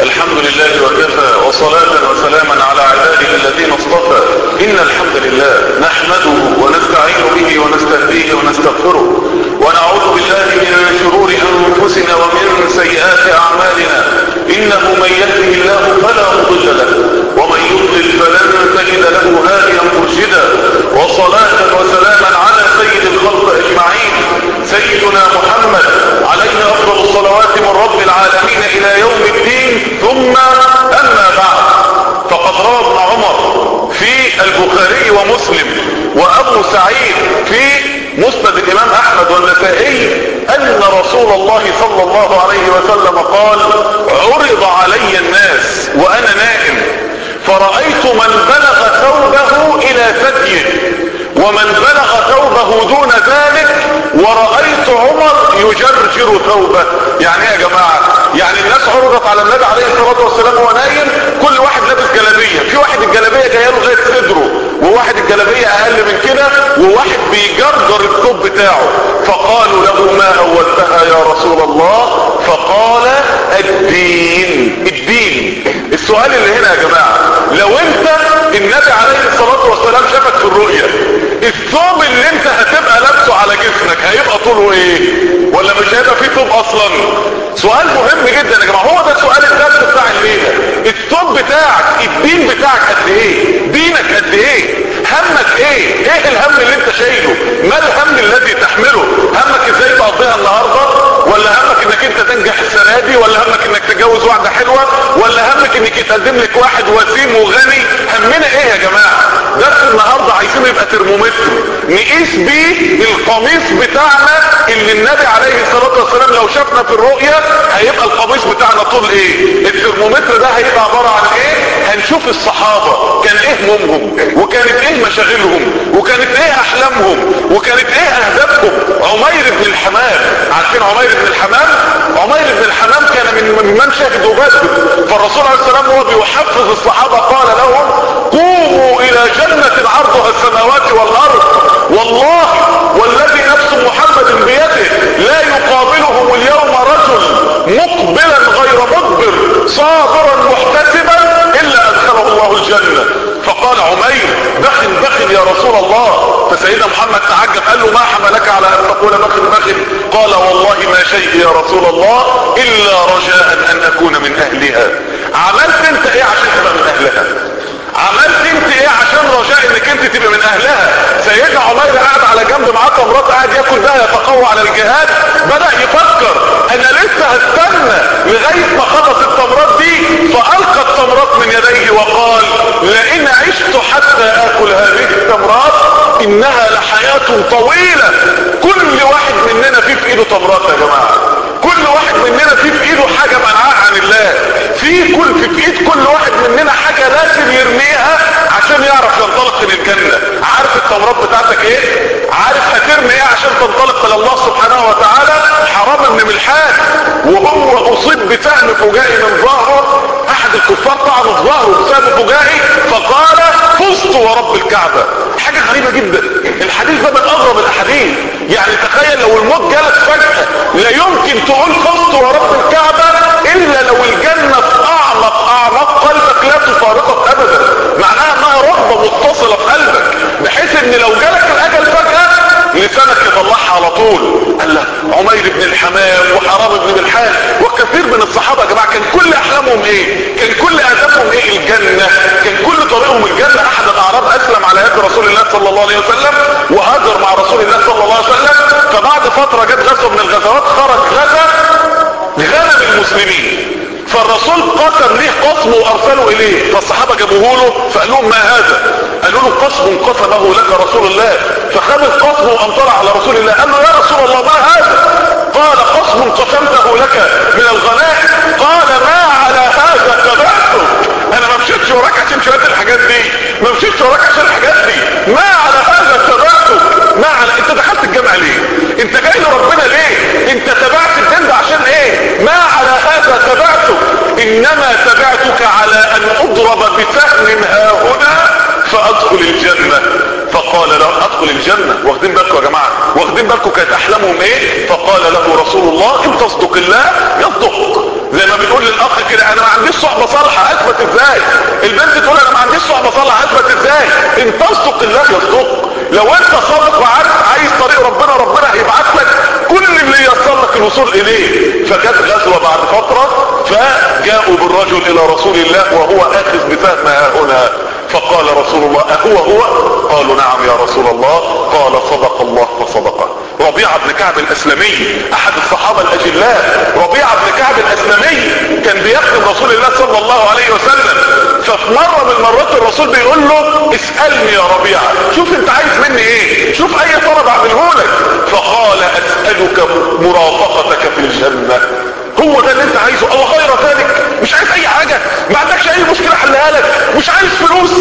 الحمد لله وكفى، وصلاة وسلاما على عباده الذين اصطفى. إن الحمد لله نحمده ونستعين به ونستهديه ونستغفره، ونعوذ بالله من شرور أنفسنا ومن سيئات أعمالنا. إنه من يهده الله فلا مضل له، ومن يضلل فلن تجد له هاديا مرشدا. وصلاة وسلاما على سيد الخلق أجمعين، سيدنا محمد عليه أفضل الصلوات من رب العالمين إلى يوم الدين. ثم أما بعد، فقد روى ابن عمر في البخاري ومسلم وأبو سعيد في مسند الإمام أحمد والنسائي أن رسول الله صلى الله عليه وسلم قال: عرض علي الناس وأنا نائم، فرأيت من بلغ ثوبه إلى ثديه، ومن بلغ ثوبه دون ذلك، ورأيت عمر يجرجر ثوبه. يعني ايه يا جماعة؟ يعني الناس عرضت على النبي عليه الصلاة والسلام وهو نايم، كل واحد لابس جلابية، في واحد الجلابية جايه له لغاية صدره، وواحد الجلابية اقل من كده، وواحد بيجرجر الثوب بتاعه. فقالوا له: ما اولتها يا رسول الله؟ فقال: الدين. الدين. السؤال اللي هنا يا جماعة، لو انت النبي عليه الصلاة والسلام شافك في الرؤية، الثوب اللي انت هتبقى لابسه على جسمك هيبقى طوله ايه؟ ولا مش هيبقى فيه ثوب اصلا؟ سؤال مهم جدا يا جماعة، هو ده سؤال الدرس بتاع الليلة. الثوب بتاعك، الدين بتاعك قد ايه؟ دينك قد ايه؟ همك ايه؟ ايه الهم اللي انت شايله؟ ما الهم الذي تحمله؟ همك ازاي تقضيها النهاردة؟ ولا همك انك انت تنجح السنة دي؟ ولا همك انك تتجوز واحدة حلوة؟ ولا همك انك يتقدم لك واحد وسيم وغني؟ همنا ايه يا جماعة؟ درس النهاردة عايزين يبقى ترمومتر نقيس بيه القميص بتاعنا اللي النبي عليه الصلاة والسلام لو شافنا في الرؤية هيبقى القميص بتاعنا طول ايه؟ الترمومتر ده هيبقى عبارة عن ايه؟ هنشوف الصحابة كان ايه همومهم، وكانت ايه مشاغلهم، وكانت ايه احلامهم، وكانت ايه اهدافهم. عمير بن الحمام، عارفين عمير بن الحمام؟ عمير بن الحمام كان من شهدوا بدر، فالرسول عليه السلام هو بيحفظ الصحابة قال لهم: قوموا الى جنة عرضها السماوات والارض، والله والذي نفس محمد بيده لا يقابلهم اليوم رجل مقبلا غير مدبر صابرا محتسبا الا ادخله الله الجنة. فقال عمير: بخن بخن يا رسول الله. فسيدنا محمد تعجب قال له: ما حملك على ان تقول بخن بخن؟ قال: والله ما شيء يا رسول الله الا رجاء ان اكون من اهلها. عملت انت ايه عشان تبقى من اهلها؟ عملت انت ايه عشان رجاء انك انت تبقى من اهلها؟ سيدنا عمير قاعد على جنب معاه تمرات، قاعد ياكل بها يتقوى على الجهاد، بدأ يفكر: انا لسه هستنى لغاية ما خلص التمرات دي. فألقى التمرات من يديه وقال: لئن عشت حتى اكل هذه التمرات انها لحياة طويلة. كل واحد مننا في ايده تمرات يا جماعة، كل واحد مننا في ايده حاجة منعاه عن الله، في ايد كل واحد مننا حاجة لازم يرميها عشان يعرف ينطلق للجنة. عارف التمرات بتاعتك ايه؟ عارف هترمي ايه عشان تنطلق الى الله سبحانه وتعالى؟ حرام بن ملحان وهو اصيب بسهم فجائي من ظهره، احد الكفار طعنه في ظهره بسهم فجائي، فقال: فزت ورب الكعبة. حاجة غريبة جدا، الحديث ده من اغرب الاحاديث. يعني تخيل لو الموت جالك فجأة، لا يمكن تقول فزت ورب الكعبة الا لو الجنة في اعمق قلبك لا تفارقك ابدا. معناها انها رغبة متصلة في قلبك، بحيث ان لو جالك الاجل فجأة لسانك يطلعها على طول. قال له عمير بن الحمام وحرام بن ملحان وكثير من الصحابة يا جماعة كان كل احلامهم ايه؟ كان كل اهدافهم ايه؟ الجنة. كان كل طريقهم الجنة. احد الاعراب اسلم على يد رسول الله صلى الله عليه وسلم وهاجر مع رسول الله صلى الله عليه وسلم، فبعد فترة جت غزوة من الغزوات، خرج غنم المسلمين، فالرسول قسم ليه قسم وارسلوا اليه، فالصحابة جابوه له فقال لهم: ما هذا؟ قالوا له: قسم قسمه لك رسول الله. فخذ القسم وامطر على رسول الله، قال له: يا رسول الله ما هذا؟ قال: قسم قسمته لك من الغنائم. قال: ما على هذا تبعته؟ انا ما مشيتش وراك عشان شوية الحاجات دي، ما مشيتش وراك عشان الحاجات دي، ما على هذا تبعته. ما على، انت دخلت الجامعة ليه؟ انت جاي لربنا ليه؟ انت تبعت الدين ده عشان ايه؟ ما على هذا تبعته، انما تبعتك على ان اضرب بسهم ها هنا فادخل الجنة. فقال له: ادخل الجنة. واخدين بالكم يا جماعة؟ واخدين بالكم كانت احلامهم ايه؟ فقال له رسول الله: ان تصدق الله يصدق. زي ما بنقول للاخ كده: انا ما عنديش ان تصدق الله يصدق. لو انت صادق وعارف عايز طريق ربنا، ربنا هيبعت لك كل اللي ييسر لك الوصول اليه. فجت غزوه بعد فتره، فجاءوا بالرجل الى رسول الله وهو اخذ بفهم هنا، فقال رسول الله هو؟ قالوا نعم يا رسول الله. قال صدق الله فصدقه. ربيعة بن كعب الاسلمي احد الصحابة الاجلاء، ربيعة بن كعب الاسلمي كان بيخدم رسول الله صلى الله عليه وسلم. ففي مرة من مرات الرسول بيقول له اسألني يا ربيعة، شوف انت عايز مني ايه، شوف اي طلب اعمله لك. فقال اسألك مرافقتك في الجنة. هو ده اللي انت عايزه او غير ذلك؟ مش عايز اي حاجة، ما عندكش اي مشكلة حلها لك، مش عايز فلوس،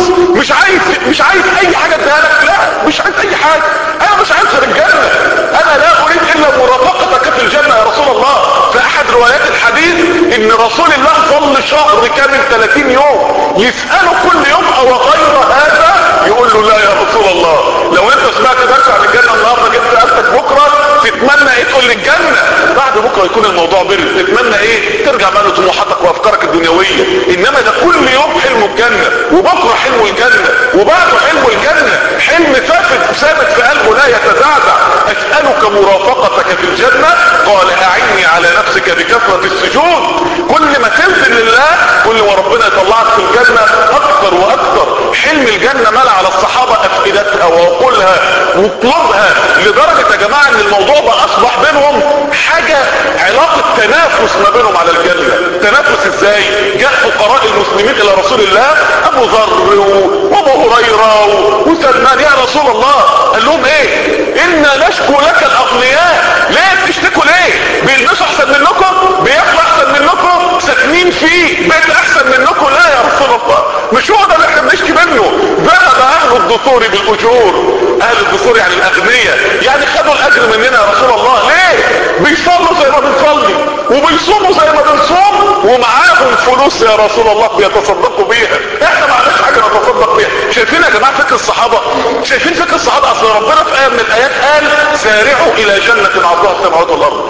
مش عايز اي حاجة اديها لك، لا مش عايز اي حاجة، انا مش عايز غير الجنة، انا لا اريد الا مرافقتك في الجنة يا رسول الله. في احد روايات الحديث ان رسول الله ظل شهر كامل 30 يوم يسأله كل يوم او غير هذا، يقول له لا يا رسول الله، لو انت سمعت درس عن الجنة النهارده جبت قلبك بكرة تتمنى ايه؟ تقول لي الجنة. بعد بكرة يكون الموضوع بر، تتمنى ايه؟ ترجع بقى لطموحاتك وافكارك الدنيوية. انما ده كل يوم حلمه الجنة، وبكرة حلمه الجنة، وبعده حلمه الجنة، حلم ثابت في قلبه لا يتزعزع. اسألك مرافقتك في الجنة. قال اعني على نفسك بكثرة السجود. كل ما تنزل لله كل ما ربنا يطلعك في الجنة اكثر واكثر. حلم الجنة ملأ على الصحابة افئدتها وعقولها وقلوبها، لدرجة يا جماعة ان الموضوع بقى اصبح بينهم حاجة علاقة تنافس ما بينهم على الجنة. تنافس ازاي؟ جاء فقراء المسلمين الى رسول الله، ابو ذر وابو هريرة وسلمان، يا رسول الله قال لهم ايه؟ انا نشكو لك الاغنياء. ليه بتشتكوا ليه؟ بيلبسوا احسن منكم، بياكلوا احسن منكم، ساكنين فيه بيت احسن منكم. لا يا رسول الله، مش هو ده اللي احنا بنشكي منه. ذهب اهل الدثور بالاجور. اهل الدثور يعني الاغنياء، يعني خدوا الاجر مننا يا رسول الله. ليه؟ بيصلوا زي ما بنصلي وبيصوموا زي ما بنصوم ومعاهم فلوس يا رسول الله بيتصدقوا بيها، احنا ما عندناش حاجه نتصدق بيها. شايفين يا جماعه فكر الصحابه؟ شايفين فكر الصحابه؟ اصل ربنا في ايه من الايات قال سارعوا الى جنه عرضها السماوات والارض.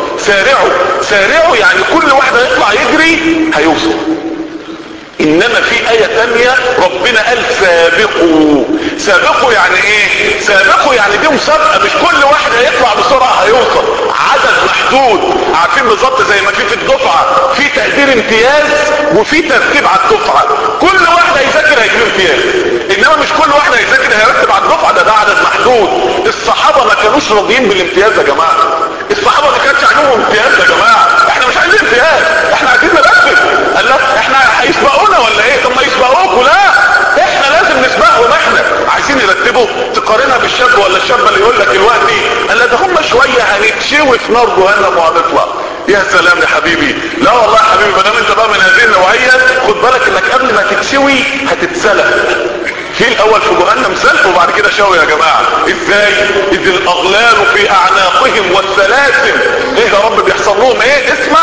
سارعوا يعني كل واحد هيطلع يجري هيوصل. انما في اية تانية ربنا قال سابقوا يعني ايه؟ سابقوا يعني دي مسابقة، مش كل واحد هيطلع بسرعة هيوصل، عدد محدود. عارفين بالظبط زي ما في الدفعة في تقدير امتياز وفي ترتيب على الدفعة، كل واحد هيذاكر هيجيب امتياز، انما مش كل واحد هيذاكر هيرتب على الدفعة، ده عدد محدود. الصحابة ما كانوش راضيين بالامتياز يا جماعة، الصحابة ما كانش عندهم امتياز يا جماعة، احنا مش عايزين امتياز، احنا عايزين نرتب. قال لك احنا هيسبقونا ولا ايه؟ طب ما يسبقوكوا، لا احنا لازم نسبقهم، احنا عايزين يرتبوا. تقارنها بالشاب ولا الشابه اللي يقول لك دلوقتي قال لا ده هم شويه هنتشوي في نار جهنم وهنطلع. يا سلام يا حبيبي، لا والله يا حبيبي ما دام انت بقى من هذه النوعيه خد بالك انك قبل ما تتشوي هتتسلق. في الاول في جهنم سلق وبعد كده شوي يا جماعه. ازاي؟ اذ الاغلال في اعناقهم والسلاسل. ايه يا رب بيحصل لهم ايه؟ اسمع،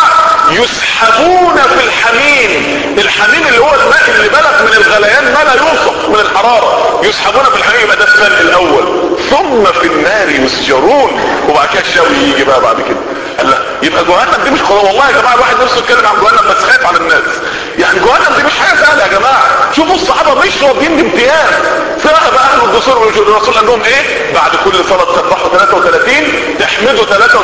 يسحبون في الحميم. الحميم اللي هو الماء اللي بلغ من الغليان ما لا يوصف من الحرارة، يسحبون في الحميم. يبقى ده السلق الاول. ثم في النار يسجرون، وبعد كده الشوي يجي بقى بعد كده. قال لا يبقى جهنم دي مش قضاء. والله يا جماعه الواحد نفسه يتكلم عن جهنم بس خايف على الناس. يعني جهنم دي مش حاجه سهله يا جماعه. شوفوا الصحابه مش راضيين بامتياز. فبقى اهل الدثور والرسول قال لهم ايه؟ بعد كل صلاه تسبحوا 33، تحمدوا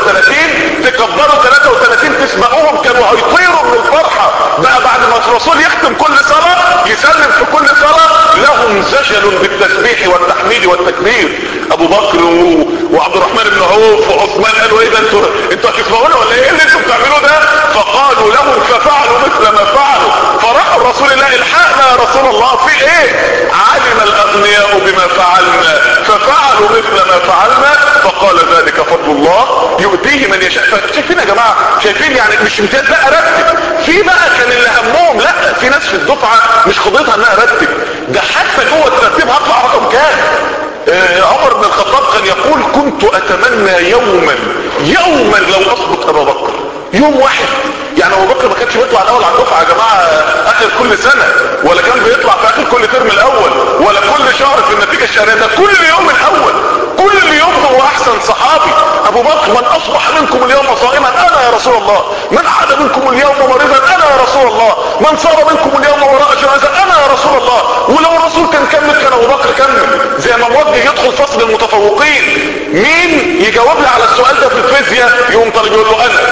33، تكبروا 33، تسمعوهم كانوا هيطيروا من الفرحه. بقى بعد ما الرسول يختم كل صلاه يسلم في كل صلاه لهم زجل بالتسبيح والتحميد والتكبير. ابو بكر وعبد الرحمن بن عوف وعثمان قالوا ايه ده؟ انتوا هتسمعونا ولا ايه اللي انتوا بتعملوه ده؟ فقالوا لهم ففعلوا مثل ما فعلوا. فراح الرسول الله الحقنا يا رسول الله في ايه؟ علم الاغنياء بما فعلنا ففعلوا مثل ما فعلنا. فقال ذلك فضل الله يؤتيه من يشاء. شايفين يا جماعه؟ شايفين يعني مش امتياز لا ارتب. في بقى كان اللي همهم لا، في ناس في الدفعه مش قضيتها انها ارتب، ده حتى جوه الترتيب هطلع رقم كام. عمر بن الخطاب كان يقول كنت اتمنى يوما لو اسبق ابا بكر. يوم واحد يعني ابو بكر ما كانش بيطلع الاول على الدفعه يا جماعه اخر كل سنه، ولا كان بيطلع في اخر كل ترم الاول، ولا كل شهر في النتيجه الشهريه، ده كل يوم الاول، كل يوم هو احسن صحابي. ابو بكر من اصبح منكم اليوم صائما انا يا رسول الله، من عاد منكم اليوم مريضا انا يا رسول الله، من صار منكم اليوم وراء جنازه انا يا رسول الله، ولو الرسول كان كمل كان ابو بكر كمل. زي ما موجه يدخل فصل المتفوقين، مين يجاوب لي على السؤال ده في الفيزياء؟ يقوم طالب يقول له انا.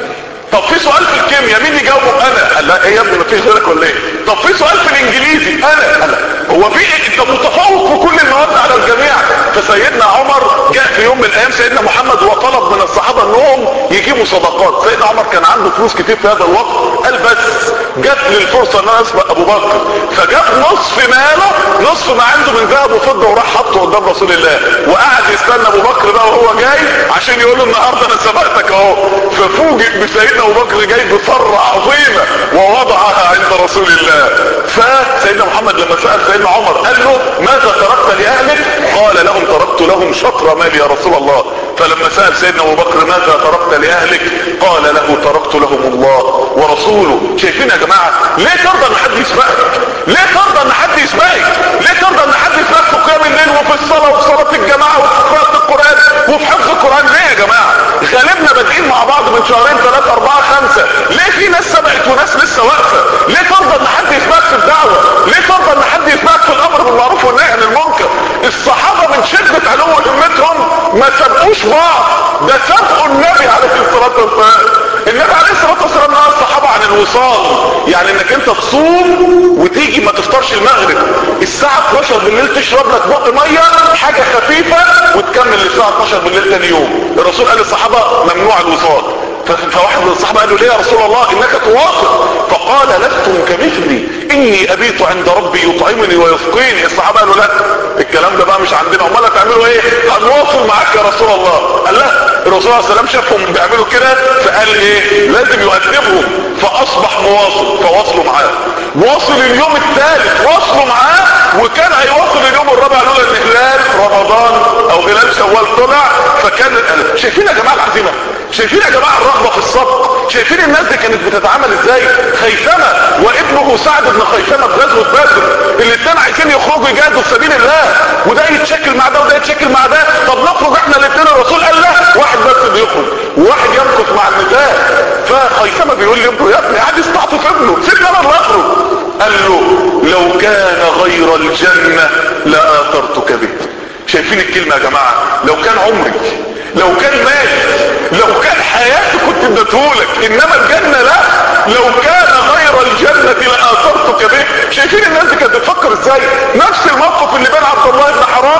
طب في سؤال في الكيمياء مين يجاوبه؟ انا. قال لا ايه يا ابني مفيش غيرك ولا ايه؟ طب في سؤال في الانجليزي؟ انا. هو في إيه؟ انت متفوق في كل المواد على الجميع. فسيدنا عمر جاء في يوم من الايام سيدنا محمد وطلب من الصحابه انهم يجيبوا صدقات. سيدنا عمر كان عنده فلوس كتير في هذا الوقت، قال بس جات لي الفرصه ان انا اسبق ابو بكر، فجاب نصف ماله، نصف ما عنده من ذهب وفضه، وراح حطه قدام رسول الله، وقعد يستنى ابو بكر بقى وهو جاي عشان يقول له النهارده انا سبقتك اهو. ففوجئ بسيدنا ابو بكر جاي بثره عظيمه ووضعها عند رسول الله. فسيدنا محمد لما سال سيدنا عمر قال له ماذا تركت لاهلك؟ قال لهم تركت لهم شطر مالي يا رسول الله. فلما سال سيدنا ابو بكر ماذا تركت لاهلك؟ قال له تركت لهم الله ورسوله. شايفين يا جماعه؟ ليه ترضى ان حد يسبقك؟ ليه ترضى ان حد يسبقك؟ ليه ترضى ان حد يسبقك في قيام الليل وفي الصلاه وفي صلاه الجماعه وفي قراءه القران وفي حفظ القران؟ ليه يا جماعه؟ غالبنا بادئين مع بعض من شهرين 3 4 5، ليه في ناس سبقت وناس لسه واقفه؟ ليه ترضى ان حد يسبقك في الدعوه؟ ليه ترضى ان حد يسبقك في الامر بالمعروف والنهي عن المنكر؟ الصحابه من شده علو همتهم ما سبقوش بعض، ده سبقوا النبي عليه الصلاه والسلام. النبي عليه الصلاه والسلام نهى الصحابه عن الوصال، يعني انك انت تصوم وتيجي ما تفطرش المغرب، الساعه 12 بالليل تشرب لك بق ميه حاجه خفيفه وتكمل للساعه 12 بالليل تاني يوم. الرسول قال للصحابه ممنوع الوصال. فواحد من الصحابه قال له ليه يا رسول الله انك تواصل؟ فقال لستم كمثلي اني ابيت عند ربي يطعمني ويسقيني. الصحابه قالوا لا الكلام ده بقى مش عندنا، امال هتعملوا ايه؟ هنواصل معاك يا رسول الله. قال لا، الرسول عليه السلام شافهم بيعملوا كده فقال ايه؟ لازم يؤدبهم، فاصبح مواصل، فواصلوا معاه. واصل اليوم الثالث واصلوا معاه، وكان هيواصل اليوم الرابع لولا ان هلال رمضان او هلال شوال طلع. فكان شايفين يا جماعه العزيمه؟ شايفين يا جماعه الرغبه في السبق؟ شايفين الناس دي كانت بتتعامل ازاي؟ خيثمه وابنه سعد بن خيثمه في غزوه بدر، الاثنين عايزين يخرجوا يجاهدوا في سبيل الله، وده يتشكل مع ده وده يتشكل مع ده. طب نخرج احنا الاثنين؟ الرسول قال لا، واحد بس بيخرج وواحد يمكث مع النساء. فخيثمه بيقول لابنه يا ابني قاعد يستعطف ابنه، سيبني انا اللي اخرج. قال له لو كان غير الجنه لاثرتك به. شايفين الكلمه يا جماعه؟ لو كان عمري، لو كان مالي، لو كان حياتي كنت اديتهولك، انما الجنه لا. لو كان غير الجنه لاثرتك به. شايفين الناس دي كانت بتفكر ازاي؟ نفس الموقف اللي بين عبد الله بن حرام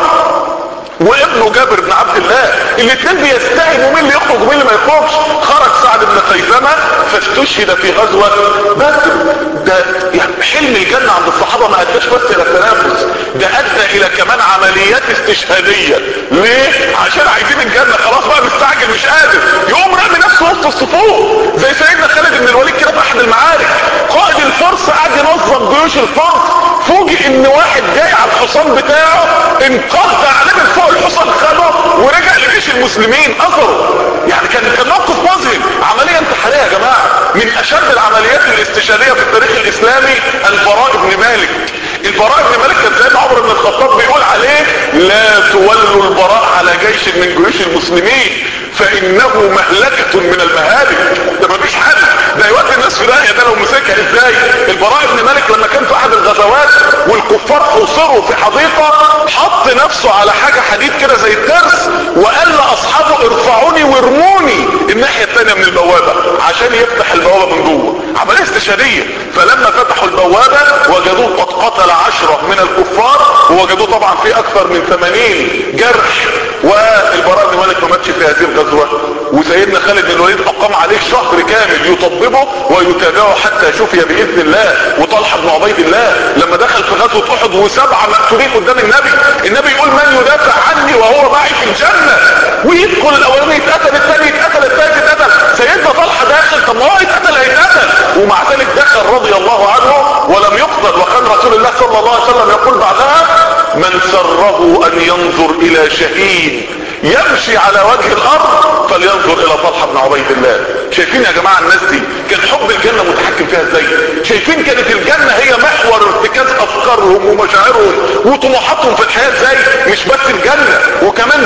وابنه جابر بن عبد الله، الاثنين بيستهموا مين اللي يخرج ومين اللي ما يخرجش. خرج سعد بن خيثمه فاستشهد في غزوه بدر. ده يعني حلم الجنه عند الصحابه ما اداش بس الى التنافس، ده ادى الى كمان عمليات استشهاديه. ليه؟ عشان عايزين الجنه، خلاص بقى مستعجل مش قادر، يقوم رامي نفسه وسط الصفوف زي سيدنا خالد بن الوليد كده في احد المعارك. قائد الفرس قاعد ينظم جيوش الفرس، فوجئ ان واحد جاي على الحصان بتاعه انقض عليه من فوق الحصان، خده ورجع لجيش المسلمين اثره. يعني كان موقف مذهل، عمليه انتحاريه يا جماعه، من اشد العمليات الاستشهاديه في التاريخ الاسلامي. البراء بن مالك، البراء بن مالك كان سيدنا عمر بن الخطاب بيقول عليه لا تولوا البراء على جيش من جيوش المسلمين فانه مهلكة من المهالك. ده مفيش حل، ده يودي الناس في داهية، ده لو مسكها ازاي؟ البراء بن مالك لما كان في احد الغزوات والكفار حوصروا في حديقة، حط نفسه على حاجة حديد كده زي الترس، وقال لاصحابه ارفعوني وارموني الناحية التانية من البوابة عشان يفتح البوابة من جوه. عملية استشهادية. فلما فتحوا البوابة وجدوه قد قتل 10 من الكفار، ووجدوه طبعا في اكثر من 80 جرح. والبراء بن مالك ما ماتش في هذه الغزوة، وسيدنا خالد بن الوليد اقام عليه شهر كامل يطببه ويتابعه حتى شفي باذن الله. وطلحة بن عبيد الله لما دخل في غزوة احد وسبعة مقتولين قدام النبي يقول من يدافع عني وهو معي في الجنة، ويدخل الاولاني يتقتل، الثاني يتقتل، الثالث يتقتل، سيدنا طلحة داخل، طب ما هو يتقتل هيتقتل، ومع ذلك دخل رضي الله عنه ولم يقتل. وكان رسول الله صلى الله عليه وسلم يقول بعدها من سره ان ينظر الى شهيد يمشي على وجه الارض فلينظر الى طلحة بن عبيد الله. شايفين يا جماعة الناس دي كان حب الجنة متحكم فيها ازاي؟ شايفين كانت الجنة هي محور ارتكاز افكارهم ومشاعرهم وطموحاتهم في الحياة ازاي؟ مش بس الجنة، وكمان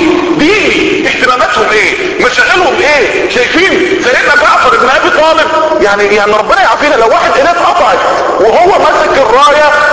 ديني اهتماماتهم ايه؟ مشاغلهم ايه؟ شايفين سيدنا جعفر بن ابي طالب، يعني ربنا يعافينا، لو واحد ايديه اتقطعت وهو ماسك الراية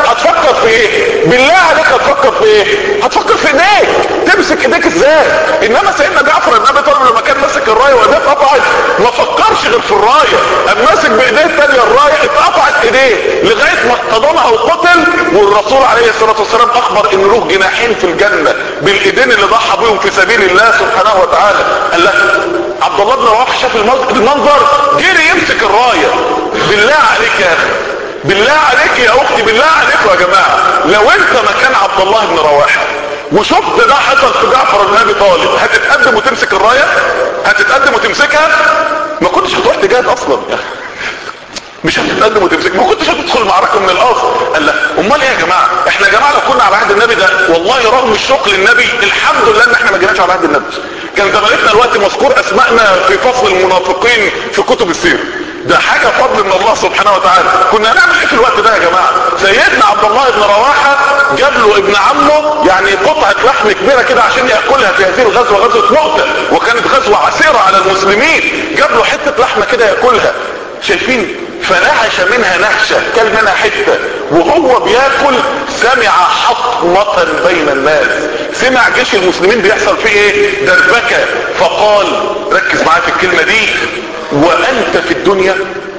ايه؟ بالله عليك هتفكر في ايه؟ هتفكر في ايديك، تمسك ايديك ازاي. انما سيدنا جعفر بن ابي طالب لما كان ماسك الرايه وايديه اتقطعت ما فكرش غير في الرايه، قام ماسك بايديه الثانيه الرايه اتقطعت ايديه لغايه ما احتضنها وقتل. والرسول عليه الصلاه والسلام اخبر ان له جناحين في الجنه بالايدين اللي ضحى بيهم في سبيل الله سبحانه وتعالى. قال لك عبد الله بن رواحه شاف المنظر جري يمسك الرايه. بالله عليك يا اخي، بالله عليك يا اختي، بالله عليكم يا جماعه، لو انت مكان عبد الله بن رواحه وشفت ده حصل في جعفر بن ابي طالب هتتقدم وتمسك الرايه؟ هتتقدم وتمسكها؟ ما كنتش هتروح تجاهد اصلا يا اخي، مش هتتقدم وتمسك، ما كنتش هتدخل المعركه من الاصل. قال لا امال ايه يا جماعه؟ احنا يا جماعه لو كنا على عهد النبي ده والله رغم الشوق للنبي الحمد لله ان احنا ما جيناش على عهد النبي، كان زمانتنا الوقت مذكور اسمائنا في فصل المنافقين في كتب السيره. ده حاجه فضل من الله سبحانه وتعالى. كنا هنعمل ايه في الوقت ده يا جماعه؟ سيدنا عبد الله بن رواحه جاب له ابن عمه يعني قطعه لحم كبيره كده عشان ياكلها في هذه الغزوه، غزوه مؤتة، وكانت غزوه عسيره على المسلمين. جاب له حته لحمه كده ياكلها، شايفين؟ فنهش منها نهشه، كل منها حته، وهو بياكل سمع حطمه بين الناس، سمع جيش المسلمين بيحصل فيه ايه؟ دربكه. فقال، ركز معايا في الكلمه دي، وانت في الدنيا.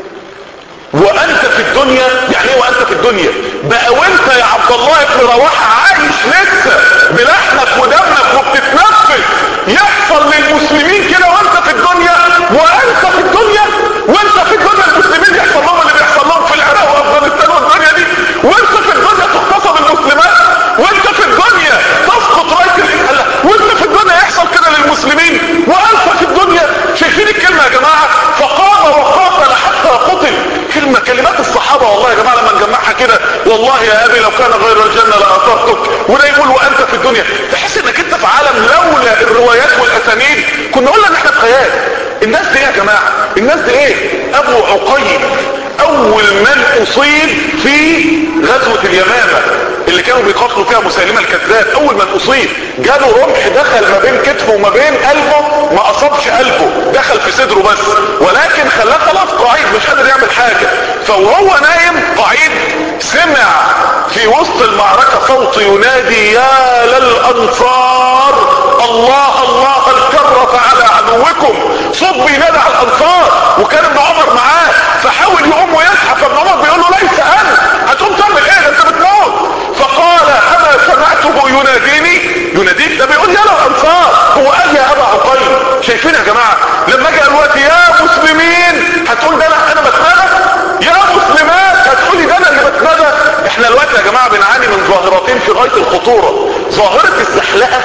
وانت في الدنيا يعني ايه وانت في الدنيا؟ بقى وانت يا عبد الله بن رواحه عايش لسه بلحمك ودمك وبتتنفس يحصل للمسلمين كده وانت في الدنيا؟ وانت في الدنيا، وانت في الدنيا المسلمين يحصل لهم اللي بيحصل لهم في العراق وافغانستان والدنيا دي، وانت في الدنيا تغتصب المسلمات، وانت في الدنيا تسقط رايه الاسلام، وانت في الدنيا يحصل كده للمسلمين وانت في الدنيا. شايفين الكلمه يا جماعه؟ فقام وقاتل حتى قتل. كلمات الصحابه والله يا جماعه لما نجمعها كده، والله يا ابي لو كان غير الجنه لاثرتك. وده يقول وانت في الدنيا، تحس انك انت في عالم لولا الروايات والاسانيد كنا قلنا ان احنا في خيال. الناس دي ايه يا جماعه؟ الناس دي ايه؟ ابو عقيل اول من اصيب في غزوه اليمامه اللي كانوا بيقاتلوا فيها مسيلمه الكذاب، اول من اصيب جاله رمح دخل ما بين كتفه وما بين قلبه، ما اصابش قلبه، دخل في صدره بس، ولكن خلاه خلاص قاعد مش قادر يعمل حاجه. فوهو نايم قاعد سمع في وسط المعركه صوت ينادي يا للانصار الله الله الكرة على عدوكم. صوت بينادي على الانصار، وكان ابن عمر معاه، فحاول يقوم ويزحف، فابن عمر بيقول له ليس انا، هتقوم تعمل ايه؟ انت بتموت. فقال اما سمعته يناديك، ده بيقول يا للانصار، هو قال يا ابا عقيل. شايفين يا جماعه؟ لما جاء الوقت يا مسلمين هتقول ده انا بتنادى؟ يا مسلمات هتقولي ده انا اللي بتنادى؟ احنا الوقت يا جماعه بنعاني من ظاهرتين في غايه الخطوره، ظاهره الزحلقه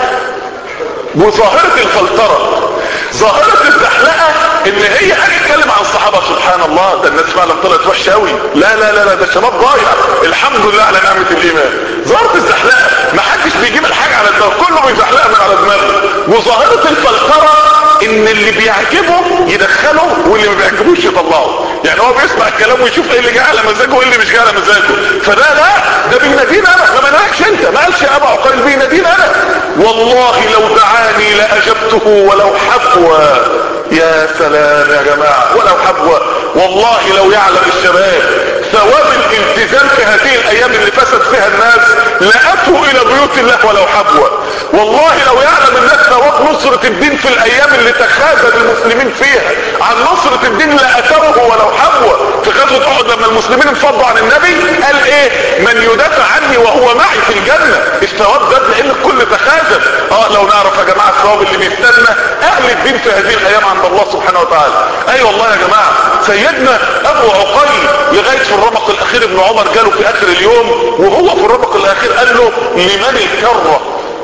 وظاهرة الفلترة. ظاهرة الزحلقة ان هي هنتكلم عن الصحابة، سبحان الله ده الناس فعلا طلعت وحشة قوي، لا لا لا لا ده الشباب ضايع، الحمد لله على نعمة الايمان. ظاهرة الزحلقة ما حدش بيجيب الحاجة على الدماغ، كله بيزحلقها من على دماغه. وظاهرة الفلترة ان اللي بيعجبه يدخله واللي ما بيعجبوش يطلعه، يعني هو بيسمع الكلام ويشوف ايه اللي جاي على مزاجه وايه اللي مش جاي على مزاجه. فده لا، ده بينادينا انا، ما منعكش انت، ما قالش يا ابا عقيل، بينادينا انا. والله لو دعاني لاجبته ولو حبوة. يا سلام يا جماعة، ولو حبوة. والله لو يعلم الشباب ثواب الالتزام في هذه الايام اللي فسد فيها الناس لاتوا الى بيوت الله ولو حبوة. والله لو يعلم الناس ثواب نصرة الدين في الايام اللي تخاذل المسلمين فيها عن نصرة الدين لاتوه ولو حبوة. في غزوة احد لما المسلمين انفضوا عن النبي قال ايه؟ من يدافع عني وهو معي في الجنة. الثواب زاد لان الكل تخاذل. لو نعرف يا جماعة الثواب اللي بيستنى اهل الدين في هذه الايام عند الله سبحانه وتعالى. اي والله يا جماعة، سيدنا ابو عقيل لغاية في الرمق الاخير ابن عمر جاله في اخر اليوم وهو في الرمق الاخير قال له لمن الكرة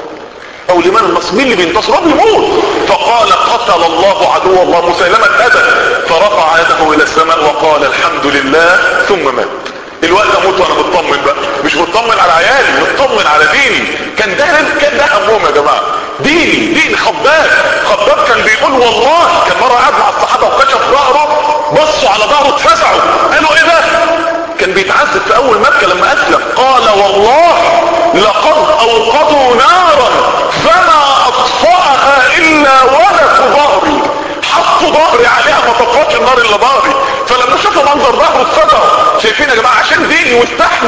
او لمن النصر، مين اللي بينتصر؟ هو بيموت. فقال قتل الله عدو الله مسيلمة ابد. فرفع يده الى السماء وقال الحمد لله ثم مات. الوقت اموت وانا مطمن بقى، مش مطمن على عيالي، مطمن على ديني. كان ده همهم يا جماعه، دين خباب كان بيقول والله، كان مره قاعد مع الصحابه وكشف ظهره، بصوا على ظهره اتفزعوا، قالوا ايه ده؟ كان بيتعذب في اول مكه لما اسلم. قال والله لقد اوقدوا نارا فما اطفاها الا ولك ظهري، حطوا ظهري عليها ما طفاش النار الا ظهري. فلما شافوا منظر ظهره اتفزعوا. شايفين يا جماعه؟ عشان ديني واستحمل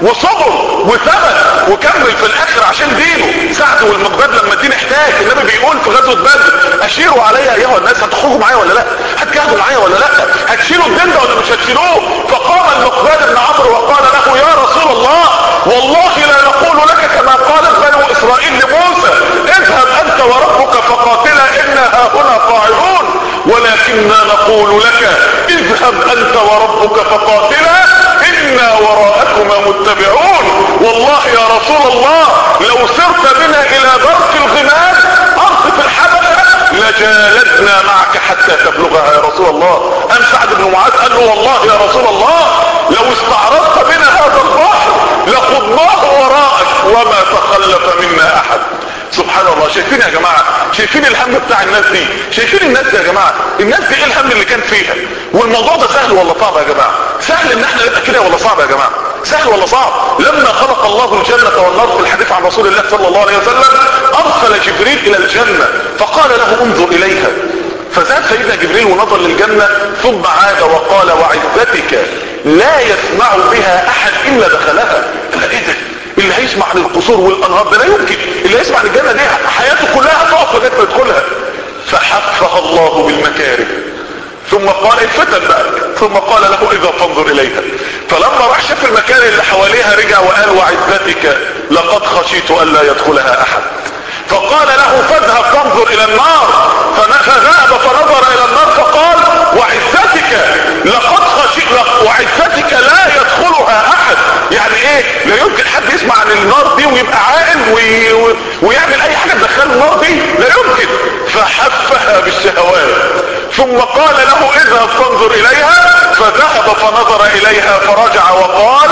وصبر وثبت وكمل في الاخر عشان دينه. سعد والمقداد لما الدين احتاج، النبي بيقول في غزوة بدر اشيروا علي ايها الناس، هتخرجوا معايا ولا لا؟ هتجاهدوا معايا ولا لا؟ هتشيلوا الدين ده ولا مش هتشيلوه؟ فقام المقداد بن عمرو وقال له يا رسول الله والله لا نقول لك كما قالت بنو اسرائيل لموسى اذهب انت وربك فقاتلا انا هاهنا قاعدون، ولكننا نقول لك اذهب انت وربك فقاتلا انا وراءكما متبعون. والله يا رسول الله لو سرت بنا الى درك الغمام ارض في الحبشة لجالدنا معك حتى تبلغها يا رسول الله. قام سعد بن معاذ قال له والله يا رسول الله لو استعرضت بنا هذا البحر لخضناه وراءك وما تخلف منا احد. سبحان الله. شايفين يا جماعة؟ شايفين الهم بتاع الناس دي؟ شايفين الناس دي يا جماعة؟ الناس دي ايه الهم اللي كان فيها؟ والموضوع ده سهل ولا صعب يا جماعة؟ سهل ان احنا نبقى كده ولا صعب يا جماعة؟ سهل ولا صعب؟ لما خلق الله الجنة والنار في الحديث عن رسول الله صلى الله عليه وسلم ارسل جبريل الى الجنة فقال له انظر اليها، فزاد سيدنا جبريل ونظر للجنة ثم عاد وقال وعزتك لا يسمع بها احد الا دخلها. ايه ده؟ اللي هيسمع عن القصور والانهار ده لا يمكن، اللي هيسمع عن الجنة دي حياته كلها هتقف لغايه ما يدخلها. فحفها الله بالمكاره ثم قال الفتن بقى، ثم قال له اذا فانظر اليها. فلما راح شاف المكان اللي حواليها رجع وقال وعزتك لقد خشيت الا يدخلها احد. فقال له فاذهب فانظر الى النار، فذهب فنظر الى النار فقال وعزتك لقد خشيت وعزتك لا يدخلها احد. يعني ايه؟ لا يمكن حد يسمع عن النار دي ويبقى عاقل ويعمل اي حاجة تدخل النار دي، لا يمكن. فحفها بالشهوات ثم قال له اذهب فانظر اليها، فذهب فنظر اليها فرجع وقال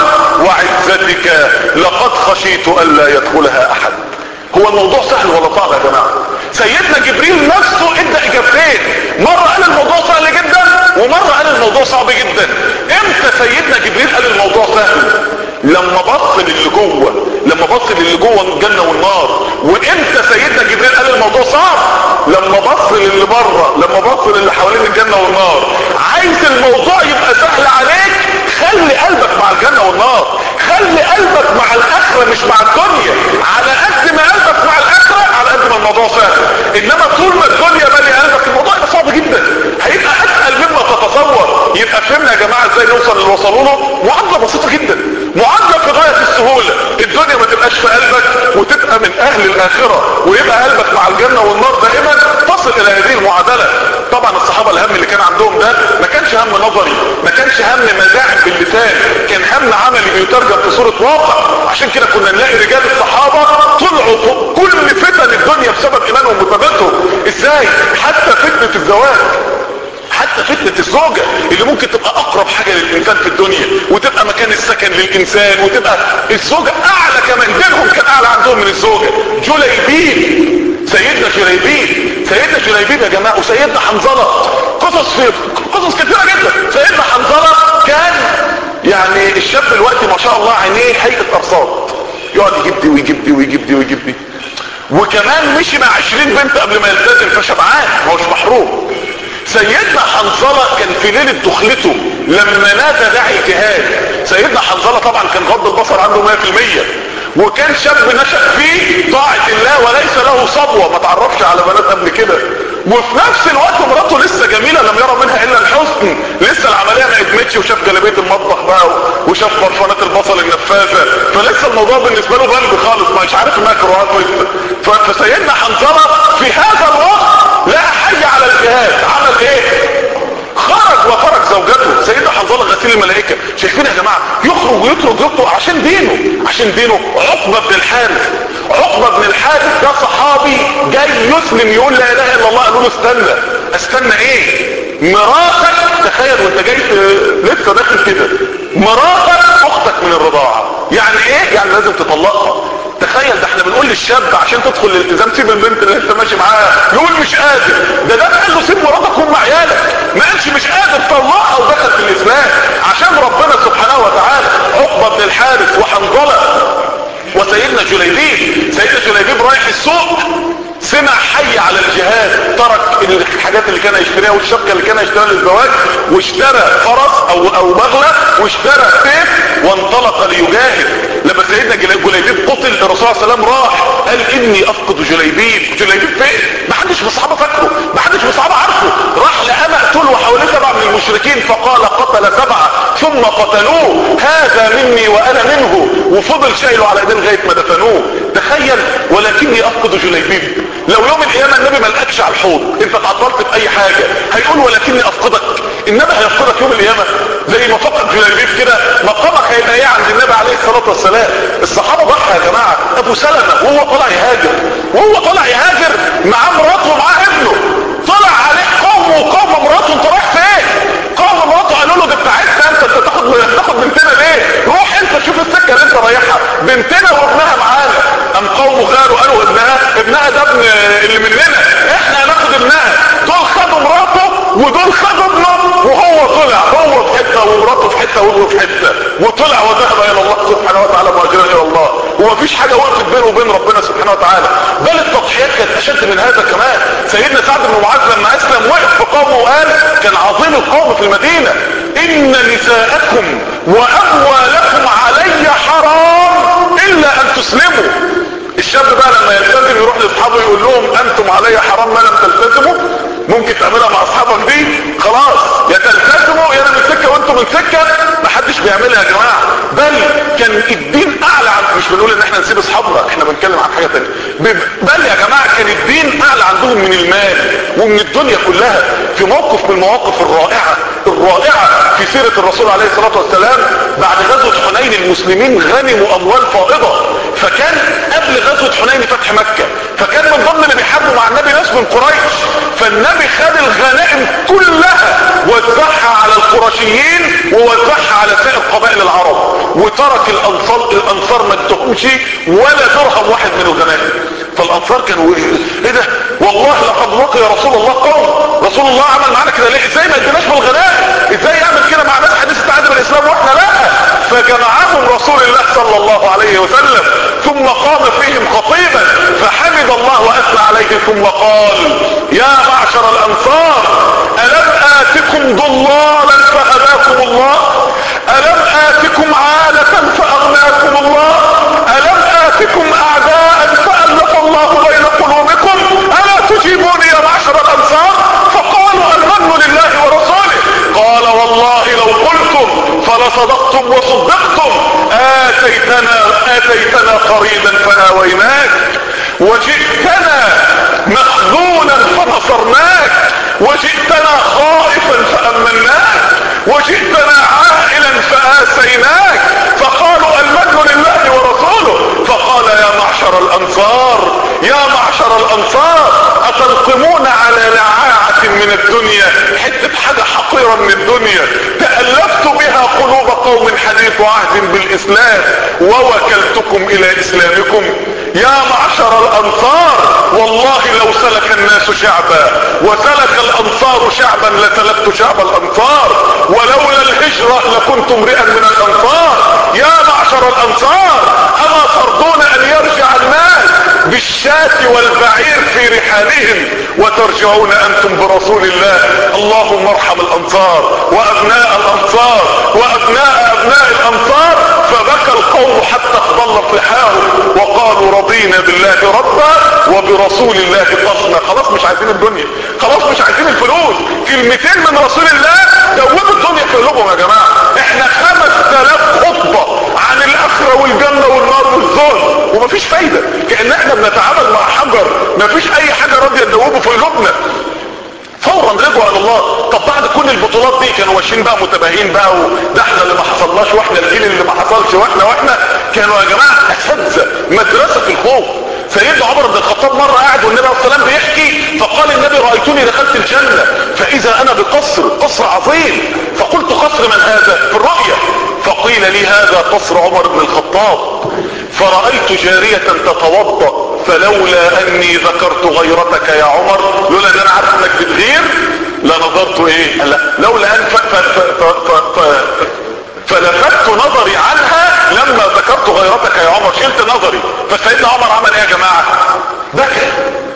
وعزتك لقد خشيت الا يدخلها احد. هو الموضوع سهل ولا صعب يا جماعة؟ سيدنا جبريل نفسه ادى اجابتين، مرة قال الموضوع سهل جدا ومرة قال الموضوع صعب جدا. امتى سيدنا جبريل قال الموضوع سهل؟ لما بص للي جوه، لما بص للي جوه الجنة والنار. وامتى سيدنا جبريل قال الموضوع صعب؟ لما بص للي بره، لما بص للي حوالين الجنة والنار. عايز الموضوع يبقى سهل عليك، خلي قلبك مع الجنة والنار، خلي قلبك مع الاخرة مش مع الدنيا. على قد ما قلبك مع الاخرة على قد ما الموضوع سهل. انما طول ما الدنيا مالي قلبك الموضوع يبقى صعب جدا، هيبقى اسهل مما تتصور. يبقى فهمنا يا جماعة ازاي نوصل اللي وصلوا له؟ معادلة بسيطة جدا، معادلة في غاية السهولة. الدنيا ما تبقاش في قلبك وتبقى من اهل الاخرة ويبقى قلبك مع الجنة والنار دائما، تصل الى هذه المعادلة. طبعا الصحابة الهم اللي كان عندهم ده ما كانش هم نظري، ما كانش هم مزاعم باللسان، كان هم عملي بيترجم في صورة واقع. عشان كده كنا نلاقي رجال الصحابة طلعوا فوق كل فتن الدنيا بسبب ايمانهم وثباتهم. ازاي؟ حتى فتنة الزواج، حتى فتنة الزوجة اللي ممكن تبقى اقرب حاجة للانسان في الدنيا وتبقى مكان السكن للانسان وتبقى الزوجة اعلى كمان، دينهم كان اعلى عندهم من الزوجة. جليبيب، سيدنا جليبيب، سيدنا جليبيب يا جماعة وسيدنا حنظلة، قصص كثيرة جدا. سيدنا حنظلة كان يعني الشاب دلوقتي ما شاء الله عينيه هيئة ارصاد، يقعد يجيب دي ويجيب دي ويجيب دي ويجيب دي، وكمان مشي مع 20 بنت قبل ما يلتزم فشبعان ما هوش محروم. سيدنا حنظلة كان في ليلة دخلته لما نادى داعي الجهاد. سيدنا حنظلة طبعا كان غض البصر عنده 100%، وكان شاب نشأ فيه طاعة الله وليس له صبوة، ما تعرفش على بنات قبل كده، وفي نفس الوقت مراته لسه جميلة لم يرى منها الا الحسن، لسه العملية ما ادمتش، وشاف جلابية المطبخ بقى وشاف برفانات البصل النفاذة، فلسه الموضوع بالنسبة له غلب خالص، مش عارف انها كروهات لسه. فسيدنا حنظلة في هذا الوقت لا حي على الجهاد، عمل ايه؟ خرج وفرج زوجته. سيدنا حنظلة غسيل الملائكة. شايفين يا جماعة؟ يخرج ويترك زوجته عشان دينه، عشان دينه. عقبة بن الحارث، عقبة بن الحارث ده صحابي جاي يسلم يقول لا اله الا الله، قالوا له استنى ايه؟ مراتك، تخيل وانت جاي لسه داخل كده، مراتك اختك من الرضاعة. يعني ايه؟ يعني لازم تطلقها. تخيل، ده احنا بنقول للشاب عشان تدخل الالتزام سيب البنت اللي انت ماشي معاها، يقول مش قادر. ده قال له سيب مراتك وام عيالك، ما قالش مش قادر، طلقها ودخل في الاسلام عشان ربنا سبحانه وتعالى. عقبة بن الحارث وحنظلة وسيدنا جليبيب. سيدنا جليبيب رايح السوق، سمع حي على الجهاد، ترك الحاجات اللي كان يشتريها والشبكة اللي كان يشتريها للزواج، واشترى فرس او بغلة، واشترى سيف وانطلق ليجاهد. لما سيدنا جليبيب قتل الرسول صلى الله عليه وسلم راح قال اني افقد جليبيب. جليبيب فين؟ ما حدش من الصحابه فاكره، ما حدش من الصحابه عارفه. راح لقى مقتول وحواليه 7 من المشركين فقال قتل 7 ثم قتلوه، هذا مني وانا منه، وفضل شايله على ايديه لغايه ما دفنوه. تخيل، ولكني افقد جليبيب. لو يوم القيامه النبي ما لقاكش على الحوض، انت اتعطلت في اي حاجه، هيقول ولكني افقدك. النبي هيفقدك يوم القيامه زي ما فقد جليبيب كده. مقامك هيبقى ايه عند النبي عليه الصلاه والسلام؟ الصحابه ضحى يا جماعه. ابو سلمة وهو طالع يهاجر معاه مراته ومعاه ابنه، طلع عليه قومه وقوم مراته. انت رايح فين؟ قوم مراته قالوا له دي بتاعتنا، انت تاخد بنتنا ليه؟ روح انت شوف السكه اللي انت رايحها، بنتنا وابنها معانا. ام قومه غاروا قالوا ابنها ده ابن اللي مننا، احنا هناخد ابنها. دول خدوا مراته ودول خدوا ابنه، وهو طلع هو في حته ومراته في حته وابنه في حته، وطلع وذهب الى الله سبحانه وتعالى مهاجرا الى الله. ومفيش حاجه وقفت بينه وبين ربنا سبحانه وتعالى، بل التضحيات كانت اشد من هذا كمان. سيدنا سعد بن معاذ لما اسلم وقف في قومه وقال، كان عظيم القوم في المدينه، ان نساءكم واموالكم علي حرام الا ان تسلموا. الشاب بقى لما يلتزم يروح لاصحابه يقول لهم انتم علي حرام ما لم تلتزموا. ممكن تعملها مع اصحابك دي، خلاص يا تلتزموا يا انا من سكه وانتم من سكه. ما حدش بيعملها يا جماعه، بل كان الدين اعلى مش بنقول ان احنا نسيب اصحابنا، احنا بنتكلم عن حاجه ثانيه. بل يا جماعه كان الدين اعلى عندهم من المال ومن الدنيا كلها. في موقف من المواقف الرائعه في سيره الرسول عليه الصلاه والسلام، بعد غزوه حنين المسلمين غنموا اموال فائضه. فكان قبل غزوه حنين فتح مكه، فكان من ضمن اللي بيحاربوا مع النبي ناس من قريش. فالنبي خد الغنائم كلها وزعها على القرشيين ووزعها على سائر قبائل العرب، وترك الانصار ما ادهمش ولا درهم واحد من الغنائم. فالانصار كانوا ايه ده؟ والله لقد لقي رسول الله قوم، رسول الله عمل معانا كده ليه؟ ازاي ما اديناش بالغنائم؟ ازاي يعمل كده مع ناس حديثه عهد بالاسلام واحنا لا؟ فجمعهم رسول الله صلى الله عليه وسلم، ثم قام فيهم خطيبا فحمد الله واثنى عليه، ثم قال يا معشر الانصار الم اتكم ضلالا فهداكم الله؟ الم اتكم عالة فاغناكم الله؟ الم اتكم اعداء فالف الله بين قلوبكم؟ الا تجيبوني يا معشر الانصار؟ فقالوا المن لله ورسوله. قال والله لو قلتم فلصدقتم وصدقتم، اتيتنا قريبا فآويناك، وجئتنا مخذولا فنصرناك، وجئتنا خائفا فأمناك، وجئتنا عائلا فآسيناك. فقالوا المن لله ورسوله. فقال يا معشر الانصار اتنقمون على لعاعة من الدنيا، حتة حاجة حقيرة من الدنيا تألفت بها قلوب قوم حديث عهد بالاسلام ووكلتكم الى اسلامكم؟ يا معشر الانصار والله لو سلك الناس شعبا وسلك الانصار شعبا لسلكت شعب الانصار، ولولا الهجرة لكنت امرئا من الانصار. يا معشر الانصار اما ترضون ان يرجع الناس بالشاة والبعير في رحالهم وترجعون انتم برسول الله؟ اللهم ارحم الانصار وابناء الانصار وابناء الانصار. فبكى القوم حتى اخضلت لحاهم وقالوا رضينا بالله ربا وبرسول الله قصنا. خلاص مش عايزين الدنيا، خلاص مش عايزين الفلوس. كلمتين من رسول الله دوبوا الدنيا في قلوبهم يا جماعه. احنا 5000 خطبه عن الاخره والجنه والنار والذل ومفيش فايده، كأن احنا بنتعامل مع حجر، مفيش اي حاجه راضيه تدوبه في قلوبنا. فورا رجعوا الى الله. طب بعد كل البطولات دي كانوا ماشيين بقى متباهين بقى، وده احنا اللي ما حصلناش واحنا الجيل اللي ما حصلش واحنا كانوا يا جماعه اساتذه مدرسه في الخوف. سيدنا عمر بن الخطاب مره قاعد والنبي عليه الصلاه والسلام بيحكي، فقال النبي رايتني دخلت الجنه فاذا انا بقصر عظيم، فقلت قصر من هذا في الرؤيا؟ فقيل لي هذا قصر عمر بن الخطاب. فرأيت جارية تتوضأ فلولا اني ذكرت غيرتك يا عمر، لولا ان انا عارف انك بتغير لنظرت ايه؟ لولا ان فلفت نظري عنها لما ذكرت غيرتك يا عمر، شلت نظري. فسيدنا عمر عمل ايه يا جماعة؟ بكى.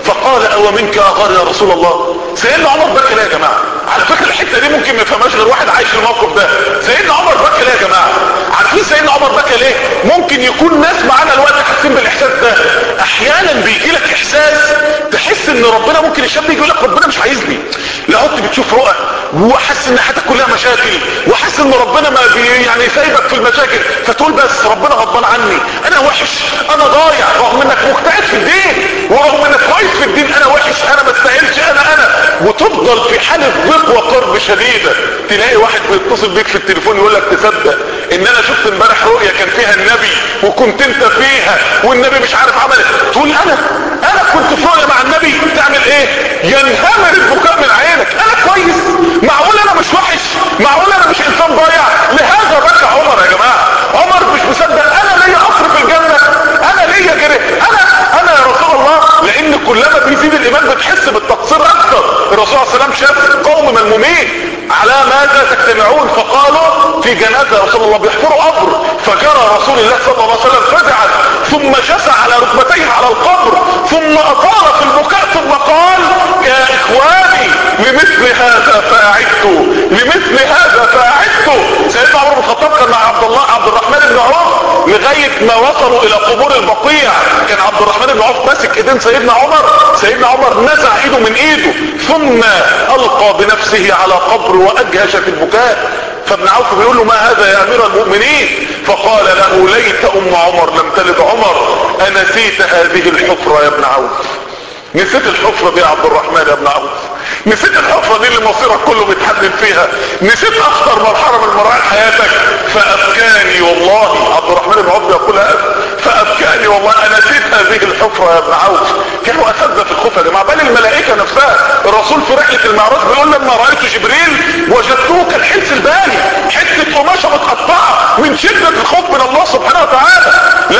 فقال او منك اغار يا رسول الله. سيدنا عمر بكى ليه يا جماعه؟ على فكره الحته دي ممكن ما يفهمهاش غير واحد عايش الموقف ده. سيدنا عمر بكى ليه يا جماعه؟ عارفين سيدنا عمر بكى ليه؟ ممكن يكون ناس معانا الوقت حاسين بالاحساس ده. احيانا بيجي لك احساس تحس ان ربنا ممكن الشاب يجي يقول لك ربنا مش عايزني، لقيت بتشوف رؤى وحاسس ان حياتك كلها مشاكل وحاسس ان ربنا ما يعني سايبك في المشاكل، فتقول بس ربنا غضبان عني، انا وحش، انا ضايع، رغم انك مجتهد في الدين ورغم انك كويس في الدين، انا وحش، انا ما استاهلش، انا وتفضل في حاله ضيق وكرب شديده. تلاقي واحد بيتصل بيك في التليفون يقول لك تصدق ان انا شفت امبارح رؤيه كان فيها النبي وكنت انت فيها والنبي مش عارف عمل ايه. تقول انا كنت في رؤيه مع النبي، تعمل ايه؟ ينهمر البكاء من عينك. انا كويس؟ معقول انا مش وحش؟ معقول انا مش انسان ضايع؟ لهذا بكى عمر يا جماعه. عمر مش مصدق انا ليا قصر في الجنه، انا ليا جري، انا يا رسول الله. لان كلما بيزيد الايمان بتحس بالتقصير اكتر. الرسول صلى الله عليه وسلم شاف قوم ملمومين على ماذا تجتمعون، فقالوا في جنازه رسول الله بيحفروا قبر، فجرى رسول الله صلى الله عليه وسلم فزعا ثم جثى على ركبتيه على القبر ثم اطال في البكاء ثم قال يا اخواني لمثل هذا فاعدت، لمثل هذا فاعدت. سيدنا عمر بن الخطاب كان مع عبد الرحمن بن عوف لغايه ما وصلوا الى قبور البقيع. كان عبد الرحمن بن عوف ماسك ايدين سيدنا عمر، سيدنا عمر نزع ايده من ايده ثم القى بنفسه على قبر واجهش في البكاء. فابن عوف بيقول له ما هذا يا امير المؤمنين؟ فقال له ليت ام عمر لم تلد عمر، انسيت هذه الحفرة يا ابن عوف؟ نسيت الحفرة دي يا عبد الرحمن يا ابن عوف؟ نسيت الحفرة دي اللي مصيرك كله بيتحدد فيها؟ نسيت اخطر مرحلة من مراحل حياتك؟ فابكاني والله، عبد الرحمن بن عوف يقولها، فابكاني والله انا نسيت هذه الحفرة يا ابن عوف. كانوا اساتذة في الخوف يا جماعة، بل الملائكة نفسها. الرسول في رحلة المعراج بيقول لما رأيت جبريل وجدته كالحنس البالي، حتة قماشة متقطعة من شدة الخوف من الله سبحانه وتعالى.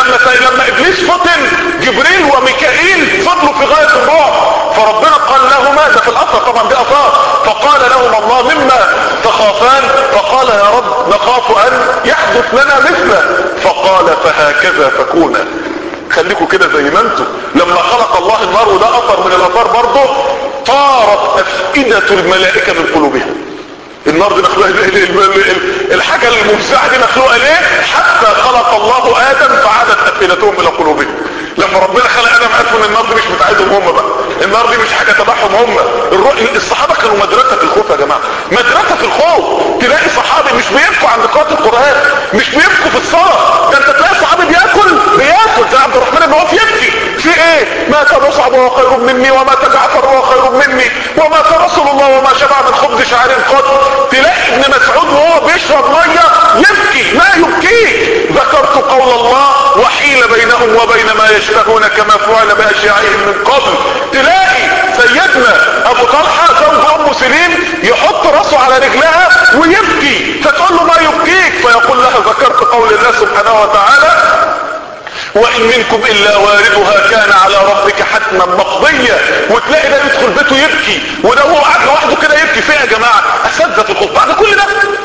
لما ابليس فتن جبريل وميكائيل فضلوا في غاية الرعب، فربنا قال لهما، ده في الاثر طبعا دي اثار، فقال لهما الله مما تخافان؟ فقال يا رب نخاف ان يحدث لنا مثله. فقال فهكذا فكونا، خليكوا كده زي ما انتم. لما خلق الله النار، وده اثر من الاثار برضه، طارت افئدة الملائكة من قلوبها. النار دي مخلوقة، الحاجة المفزعة دي مخلوقة ليه؟ حتى خلق الله ادم فعادت افئدتهم الى قلوبهم. لما ربنا خلق ادم عرفوا ان النار دي مش بتاعتهم هم بقى، النار دي مش حاجة تبعهم هم. الصحابة كانوا مدرسة في الخوف يا جماعة، مدرسة في الخوف. تلاقي صحابي مش بيبكوا عند قراءة القرآن، مش بيبكوا في الصلاة، ده انت تلاقي صحابي بياكل زي عبد الرحمن بن عوف يبكي في ايه؟ مات مصعب وهو خير مني، ومات جعفر وهو خير مني، ومات رسول الله وما شبع من خبز شعير قط. تلاقي ابن مسعود وهو بيشرب ميه يبكي، ما يبكيك؟ ذكرت قول الله وحيل بينهم وبين ما يشتهون كما فعل باشياعهم من قبل. تلاقي سيدنا ابو طلحه زوج ام سليم يحط راسه على رجلها ويبكي، فتقول له ما يبكيك؟ فيقول لها ذكرت قول الله سبحانه وتعالى وان منكم الا واردها كان على ربك حتما مقضيا. وتلاقي ده يدخل بيته يبكي، وده هو قاعد لوحده كده يبكي. فيه يا جماعه اساتذه في الخوف. بعد كل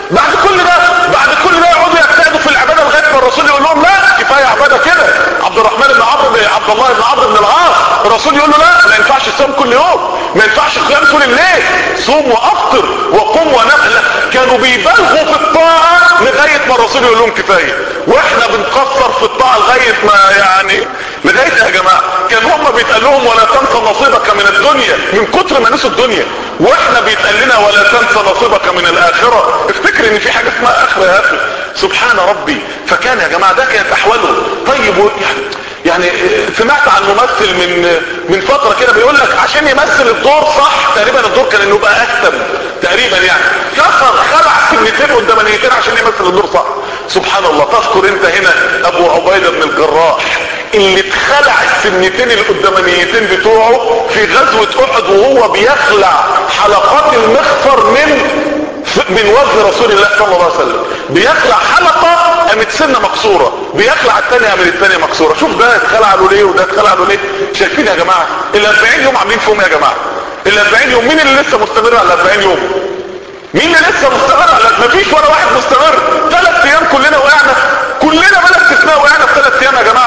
ده يقعدوا يجتهدوا في العباده لغايه ما الرسول يقول لهم لا كفايه عباده كده. عبد الله بن عمرو بن العاص الرسول يقول له لا، ما ينفعش الصوم كل يوم، ما ينفعش القيام طول الليل، صوم وافطر وقم ونام. كانوا بيبالغوا في الطاعه لغايه ما الرسول يقول لهم كفايه. واحنا بنقصر في الطاعه لغايه ما يعني لغايه يا جماعه كان هم بيتقال لهم ولا تنسى نصيبك من الدنيا من كتر ما نسوا الدنيا، واحنا بيتقال لنا ولا تنسى نصيبك من الاخره. افتكر ان في حاجه اسمها اخره يا اخي. سبحان ربي. فكان يا جماعه ده كانت احواله. طيب يعني سمعت عن ممثل من فتره كده بيقول لك عشان يمثل الدور صح، تقريبا الدور كان انه يبقى اكتم تقريبا، يعني خلع سنتين قدامانيتين عشان يمثل الدور صح. سبحان الله. تذكر انت هنا ابو عبيده بن الجراح اللي اتخلع السنتين القدامانيتين بتوعه في غزوه احد وهو بيخلع حلقات المخفر من وجه رسول الله صلى الله عليه وسلم. بيخلع حلقة قامت سنة مكسورة، بيخلع الثانية قامت الثانية مكسورة. شوف ده اتخلع له ليه وده اتخلع له ليه. شايفين يا جماعة ال40 يوم عاملين فيهم يا جماعة؟ ال40 يوم مين اللي لسه مستمر على ال40 يوم؟ مين اللي لسه مستمر على؟ مفيش ولا واحد مستمر. 3 ايام كلنا وقعنا، كلنا بلا استثناء وقعنا في 3 ايام يا جماعة.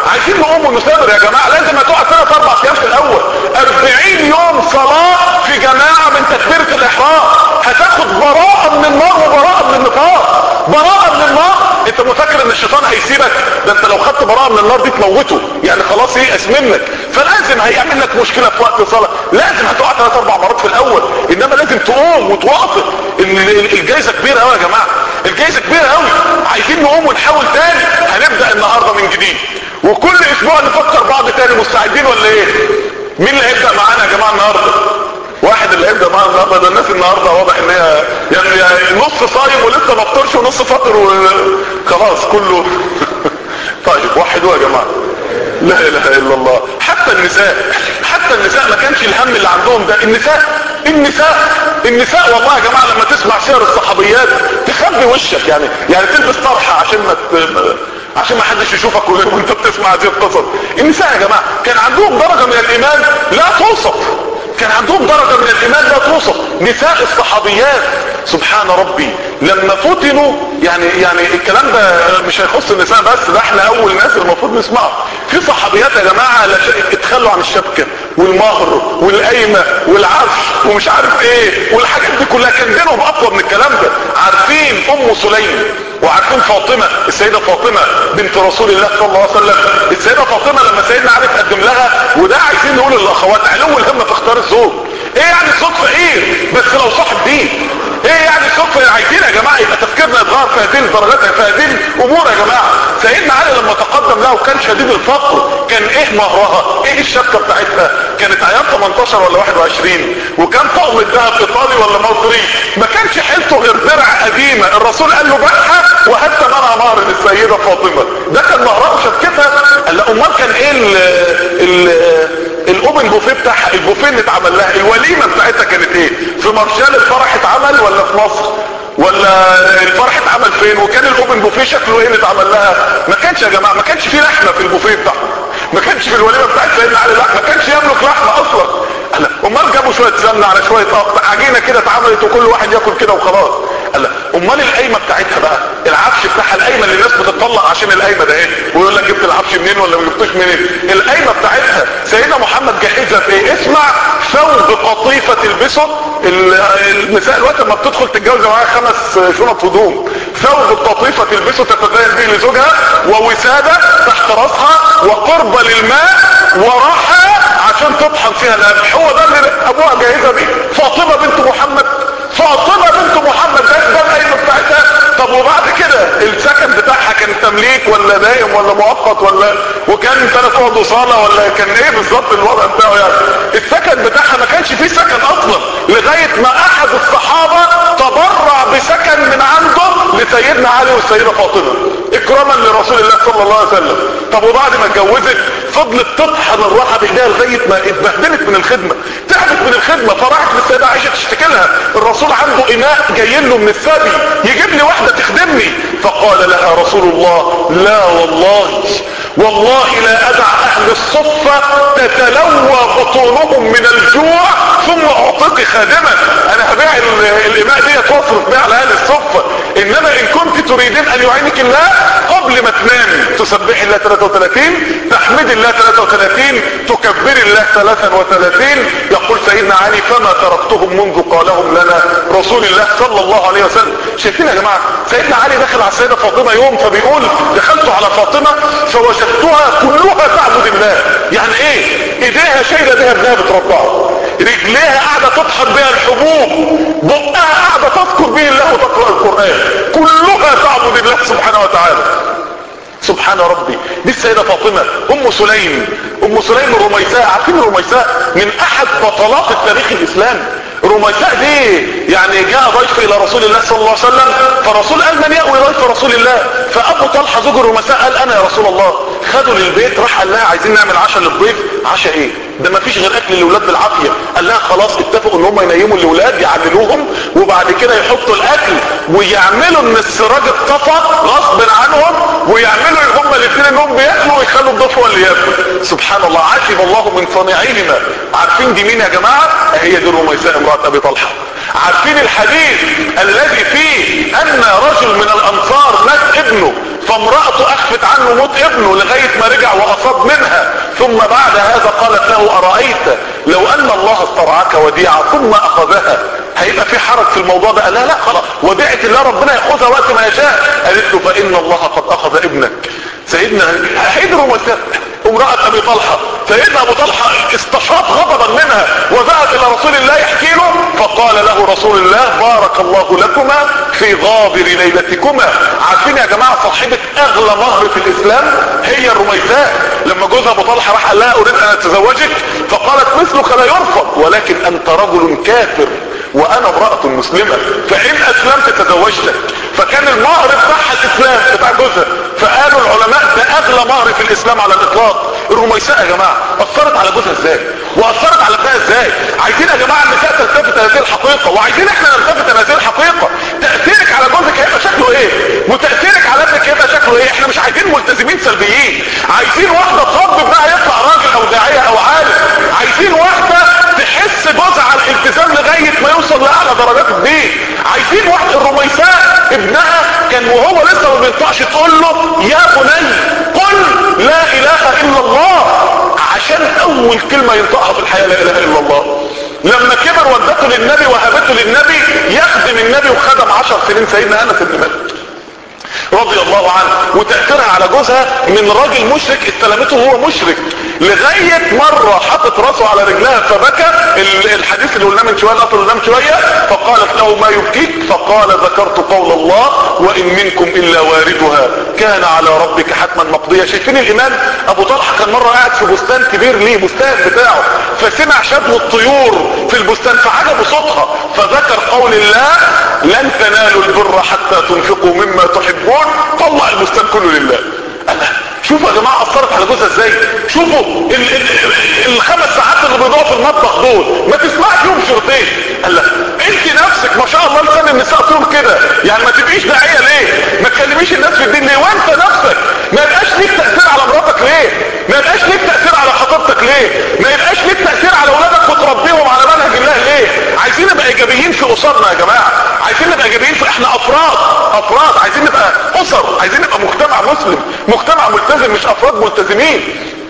عايزين نقوم ونثابر يا جماعة. لازم هتقعد 3-4 ايام في الاول، 40 يوم صلاة في جماعة من تكبيرة الاحرام، هتاخد براءة من النار وبراءة من النفاق. براءة من النار. انت مفكر ان الشيطان هيسيبك؟ ده انت لو خدت براءة من النار دي تموته، يعني خلاص ييأس منك. فلازم هيعمل لك مشكلة في وقت الصلاة، لازم هتقع 3-4 مرات في الاول، انما لازم تقوم وتواصل. الجايزة كبيرة قوي يا جماعة، الجايزة كبيرة قوي. عايزين نقوم ونحاول تاني. هنبدأ النهاردة من جديد، وكل اسبوع نفكر بعض تاني. مستعدين ولا ايه؟ مين اللي هيبدأ معانا يا جماعة النهاردة؟ واحد اللي هيبدأ معانا النهاردة. ده الناس النهاردة واضح ان هي يعني نص صايم ولسه ما فطرش ونص فطر وخلاص كله. طيب وحدوا يا جماعة، لا اله الا الله. حتى النساء ما كانش الهم اللي عندهم ده. النساء والله يا جماعة لما تسمع سير الصحابيات تخبي وشك، يعني تلبس طرحة عشان ما حدش يشوفك وانت بتسمع هذه القصص. النساء يا جماعة كان عندهم درجة من الايمان لا توصف، كان عندهم درجة من الايمان لا توصف. نساء الصحابيات سبحان ربي لما فتنوا، يعني الكلام ده مش هيخص النساء بس، ده احنا اول ناس المفروض نسمعه. في صحابيات يا جماعة اتخلوا عن الشبكة والمهر والقايمة والعفش ومش عارف ايه والحاجات دي كلها، كان دينهم اقوى من الكلام ده. عارفين ام سليم وعارفين فاطمة، السيدة فاطمة بنت رسول الله صلى الله عليه وسلم. السيدة فاطمة لما سيدنا علي تقدم لها، وده عايزين نقول للاخوات علو الهمة في اختيار الزوج. ايه يعني الزوج فقير بس لو صاحب دين؟ ايه يعني الزوج فقير؟ عايزين يا جماعة يبقى تفكيرنا يتغير في هذه الدرجات، في هذه الامور يا جماعة. سيدنا علي لما تقدم لها وكان شديد الفقر، كان ايه مهرها؟ ايه الشبكة بتاعتها؟ كانت ايام 18 ولا 21، وكان طقم الذهب ايطالي ولا مصري. ما كانش حيلته غير درع قديمة، الرسول قال له بيعها وهات ثمنها مهر للسيدة فاطمة. ده كان مهرها وشبكتها. قال لا امال كان ايه الاوبن بوفيه بتاعها؟ البوفيه اللي اتعمل لها الوليمة بتاعتها كانت ايه؟ في مارشال الفرح اتعمل ولا في مصر؟ ولا الفرح اتعمل فين؟ وكان الاوبن بوفيه شكله ايه اللي اتعمل لها؟ ما كانش يا جماعة، ما كانش فيه لحمة في البوفيه بتاعها، ما كانش في الوليمة بتاعت سيدنا علي لحمة، ما كانش يملك لحمة اصلا. امال جابوا شوية سمنة على شوية عجينة كده اتعملت وكل واحد ياكل كده وخلاص. امال القايمة بتاعتها بقى، العفش بتاعها، القايمة اللي الناس بتطلق عشان القايمة ده ايه، ويقول لك جبت العفش منين ولا ما جبتوش منين. القايمة بتاعتها سيدنا محمد جهزها في ايه؟ اسمع، ثوب قطيفة تلبسه. النساء الوقت لما بتدخل تتجوز معاها 5 شنط هدوم، ثوب قطيفة تلبسه تتزين به لزوجها، ووسادة تحت راسها، وقربة للماء، وراحة عشان تطحن فيها القمح. هو ده اللي ابوها جاهزة بيه. فاطمة بنت محمد، ده القايمة بتاعتها. طب وبعد كده السكن بتاعها كان تمليك ولا دائم ولا مؤقت وكان 3 اوض وصالة ولا كان ايه بالظبط الوضع بتاعه؟ يعني السكن بتاعها ما كانش فيه سكن اصلا، لغاية ما احد الصحابة تبرع بسكن من عنده لسيدنا علي والسيدة فاطمة اكراما لرسول الله صلى الله عليه وسلم. طب وبعد ما اتجوزت فضلت تطحن الراحة بايديها لغاية ما اتبهدلت من الخدمة، تعبت من الخدمة، فراحت للسيدة عائشة تشتكي لها. الرسول عنده اناء جاي له من السبي، يجيب لي واحدة تخدمني. فقال لها رسول الله: لا والله لا ادع اهل الصفة تتلوى بطونهم من الجوع ثم اعطيك خادما. انا هبيع الاناء دي واصرف بيها على اهل الصفة، انما ان كنت تريدين ان يعينك الله قبل ما تنامي تسبح الله 33، تحمد الله 33، تكبر الله 33. يقول سيدنا علي: فما تركتهم منذ قالهم لنا رسول الله صلى الله عليه وسلم. شايفين يا جماعة؟ سيدنا علي دخل على السيدة فاطمة يوم، فبيقول: دخلت على فاطمة فوجدتها كلها تعبد الله. يعني ايه؟ ايديها شايلة بها ابنها بترضعه، رجليها قاعدة تطحن بها الحبوب، بقها قاعدة تذكر به الله وتقرأ القرآن، كلها تعبد الله سبحانه وتعالى. سبحان ربي. دي السيدة فاطمة. ام سليم الرميساء. عارفين الرميساء؟ من احد بطلات التاريخ الاسلامي. رميساء دي يعني جاء ضيف الى رسول الله صلى الله عليه وسلم، فالرسول قال: من يأوي ضيف رسول الله؟ فابو طلحة زوج الرميساء قال: انا يا رسول الله. خدوا للبيت، راح قال لها: عايزين نعمل عشاء للضيف. عشاء ايه ده؟ ما فيش غير اكل الاولاد بالعافية. قال لها: خلاص اتفقوا ان هم ينيموا الاولاد، يعللوهم، وبعد كده يحطوا الاكل ويعملوا ان السراج اتطفى غصب عنهم، ويعملوا هم الاثنين انهم بياكلوا ويخلوا الضيف هو اللي ياكل. سبحان الله، عجب الله من صنيعهما. عارفين دي مين يا جماعة؟ هي دي الرميساء امرأة ابي طلحة. عارفين الحديث الذي فيه ان رجل من الانصار مات ابنه فامرأته اخفت عنه موت ابنه لغاية ما رجع واصاب منها، ثم بعد هذا قالت له ارايت لو ان الله استرعاك وديعة ثم اخذها هيبقى في حرج في الموضوع ده؟ قال لا خلاص، وديعة الله ربنا ياخذها وقت ما يشاء. قالت له فان الله قد اخذ ابنك. سيدنا حيدر وساب امرأة ابي طلحة، سيدنا ابو طلحة استشاط غضبا منها وذهب الى رسول الله يحكي له، فقال له رسول الله بارك الله لكما في غابر ليلتكما. عارفين يا جماعة صاحبة اغلى مهر في الاسلام هي الرميساء. لما جوزها ابو طلحة راح قال لها اريد ان اتزوجك، فقالت مثلك لا يرفض ولكن انت رجل كافر وانا امرأة مسلمة فان اسلمت تزوجتك. فكان المهر بتاعها الاسلام بتاع جوزها. فقالوا العلماء ده اغلى مهر في الاسلام على الاطلاق. الرميساء يا جماعة اثرت على جوزها ازاي واثرت على ابنها ازاي؟ عايزين يا جماعة النساء تلتفت هذه الحقيقة، وعايزين احنا نلتفت هذه الحقيقة. تأثيرك على جوزك هيبقى شكله ايه، وتأثيرك على ابنك هيبقى شكله ايه. احنا مش عايزين ملتزمين سلبيين، عايزين واحدة تربي ابنها يطلع راجل او داعية او عالم، عايزين واحدة تحس جوزها على الالتزام لغاية ما يوصل لاعلى درجات الدين. عايزين واحدة الرميساء ابنها كان وهو لسه ما بينطقش تقول له يا بني قل لا اله الا الله، عشان اول كلمة ينطقها في الحياة لا اله الا الله. لما كبر ودته للنبي وهبته للنبي يخدم النبي وخدم 10 سنين سيدنا انس بن مالك رضي الله عنه. وتأثيرها على جوزها من راجل مشرك استلمته وهو مشرك لغاية مرة حطت راسه على رجلها فبكى. الحديث اللي قلنا من شوية الأصل اللي قلنا من شوية، فقالت له ما يبكيك؟ فقال ذكرت قول الله وإن منكم إلا واردها كان على ربك حتما مقضية. شايفين الإمام أبو طلحة كان مرة قاعد في بستان كبير ليه بستان بتاعه، فسمع شبه الطيور في البستان فعجبه صوتها، فذكر قول الله لن تنالوا البر حتى تنفقوا مما تحبون، طلع البستان كله لله. شوفوا يا جماعة اثرت على جوزها ازاي. شوفوا الخمس ساعات اللي بيضيعوا في المطبخ دول ما تسمعش فيهم شرطين. قال لك انت نفسك ما شاء الله لسان النساء طول كده، يعني ما تبقيش داعية ليه؟ ما تكلميش الناس في الدين ليه؟ وانت نفسك ما يبقاش ليك تأثير على مراتك ليه؟ ما يبقاش ليك تأثير على خطيبتك ليه؟ ما يبقاش ليك تأثير على اولادك وتربيهم على منهج الله ليه؟ عايزين نبقى ايجابيين في اسرنا يا جماعة، عايزين نبقى ايجابيين في احنا افراد عايزين نبقى اسر، عايزين نبقى مجتمع مسلم، مجتمع ملتزم، مش افراد ملتزمين.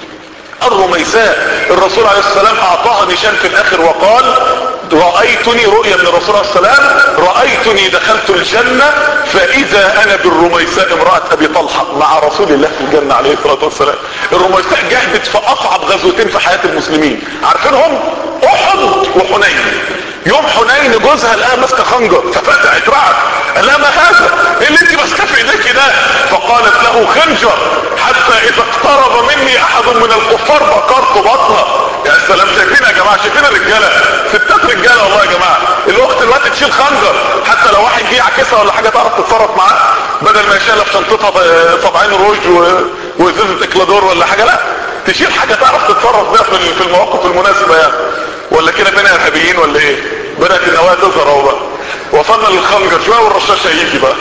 الرميساء الرسول عليه السلام اعطاها نشان في الاخر وقال رأيتني، رؤيا من الرسول عليه السلام، رأيتني دخلت الجنة فاذا انا بالرميساء امرأة ابي طلحة مع رسول الله في الجنة عليه الصلاة والسلام. الرميساء جهدت في اصعب غزوتين في حياة المسلمين، عارفينهم؟ احد وحنين. يوم حنين جوزها لقاها ماسكه خنجر ففتحت رعد، قال لها ما هذا اللي انت ماسكه في ايديك ده؟ فقالت له خنجر حتى اذا اقترب مني احد من الكفار بكرت بطنه. يا سلام، شايفين يا جماعه؟ شايفين الرجاله؟ ستات رجاله والله يا جماعه. الاخت دلوقتي تشيل خنجر حتى لو واحد جه يعكسها ولا حاجه تعرف تتصرف معاه، بدل ما يشيلها في شنطتها طبعين روج وازازه اكلادور ولا حاجه، لا تشيل حاجه تعرف تتصرف بيها في المواقف المناسبه يعني. ولا كده بينا ارهابيين ولا ايه؟ بدأت النوايا تظهر اهو بقى، وصلنا للخنجر شويه والرشاش هيجي بقى.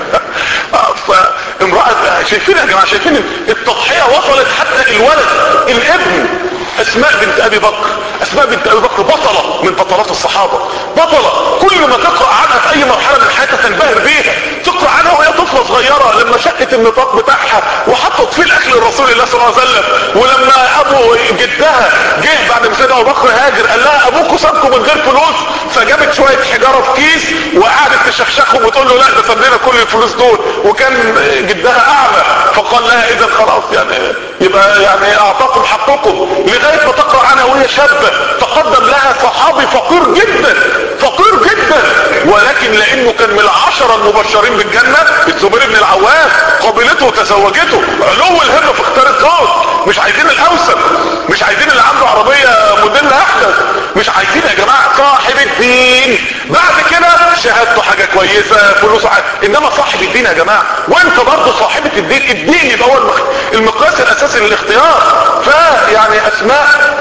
فامرأة شايفين يا جماعه؟ شايفين التضحيه وصلت حتى الولد الابن. اسماء بنت ابي بكر، اسماء بنت ابي بكر بطلة من بطلات الصحابة، بطلة كل ما تقرأ عنها في اي مرحلة من حياتها تنبهر بيها. تقرأ عنها وهي طفلة صغيرة لما شقت النطاق بتاعها وحطت فيه الاكل لرسول الله صلى الله عليه وسلم، ولما ابو جدها جه بعد ما سيدنا ابو بكر هاجر قال لها ابوكوا سابكم من غير فلوس، فجابت شوية حجارة في كيس وقعدت تشخشخهم وتقول له لا ده ساب لنا كل الفلوس دول، وكان جدها اعمى، فقال لها اذا خلاص يعني يبقى يعني اعطاكم حقكم، لغاية ما تقرأ عنها وهي شابة. تقدم لها صحابي فقير جدا، فقير جدا، ولكن لانه كان من 10 المبشرين بالجنة، الزبير بن العوام، قبيلته وتزوجته، علو الهمة في اختيار الزوج. مش عايزين الاوسط، مش عايزين اللي عنده عربية موديل احدث، مش عايزين يا جماعة صاحب الدين. بعد كده شهادته حاجة كويسة، فلوسه انما صاحب الدين يا جماعة. وانت برضه صاحبة الدين، الدين يبقى هو المقياس الاساسي للاختيار. فيعني اسماء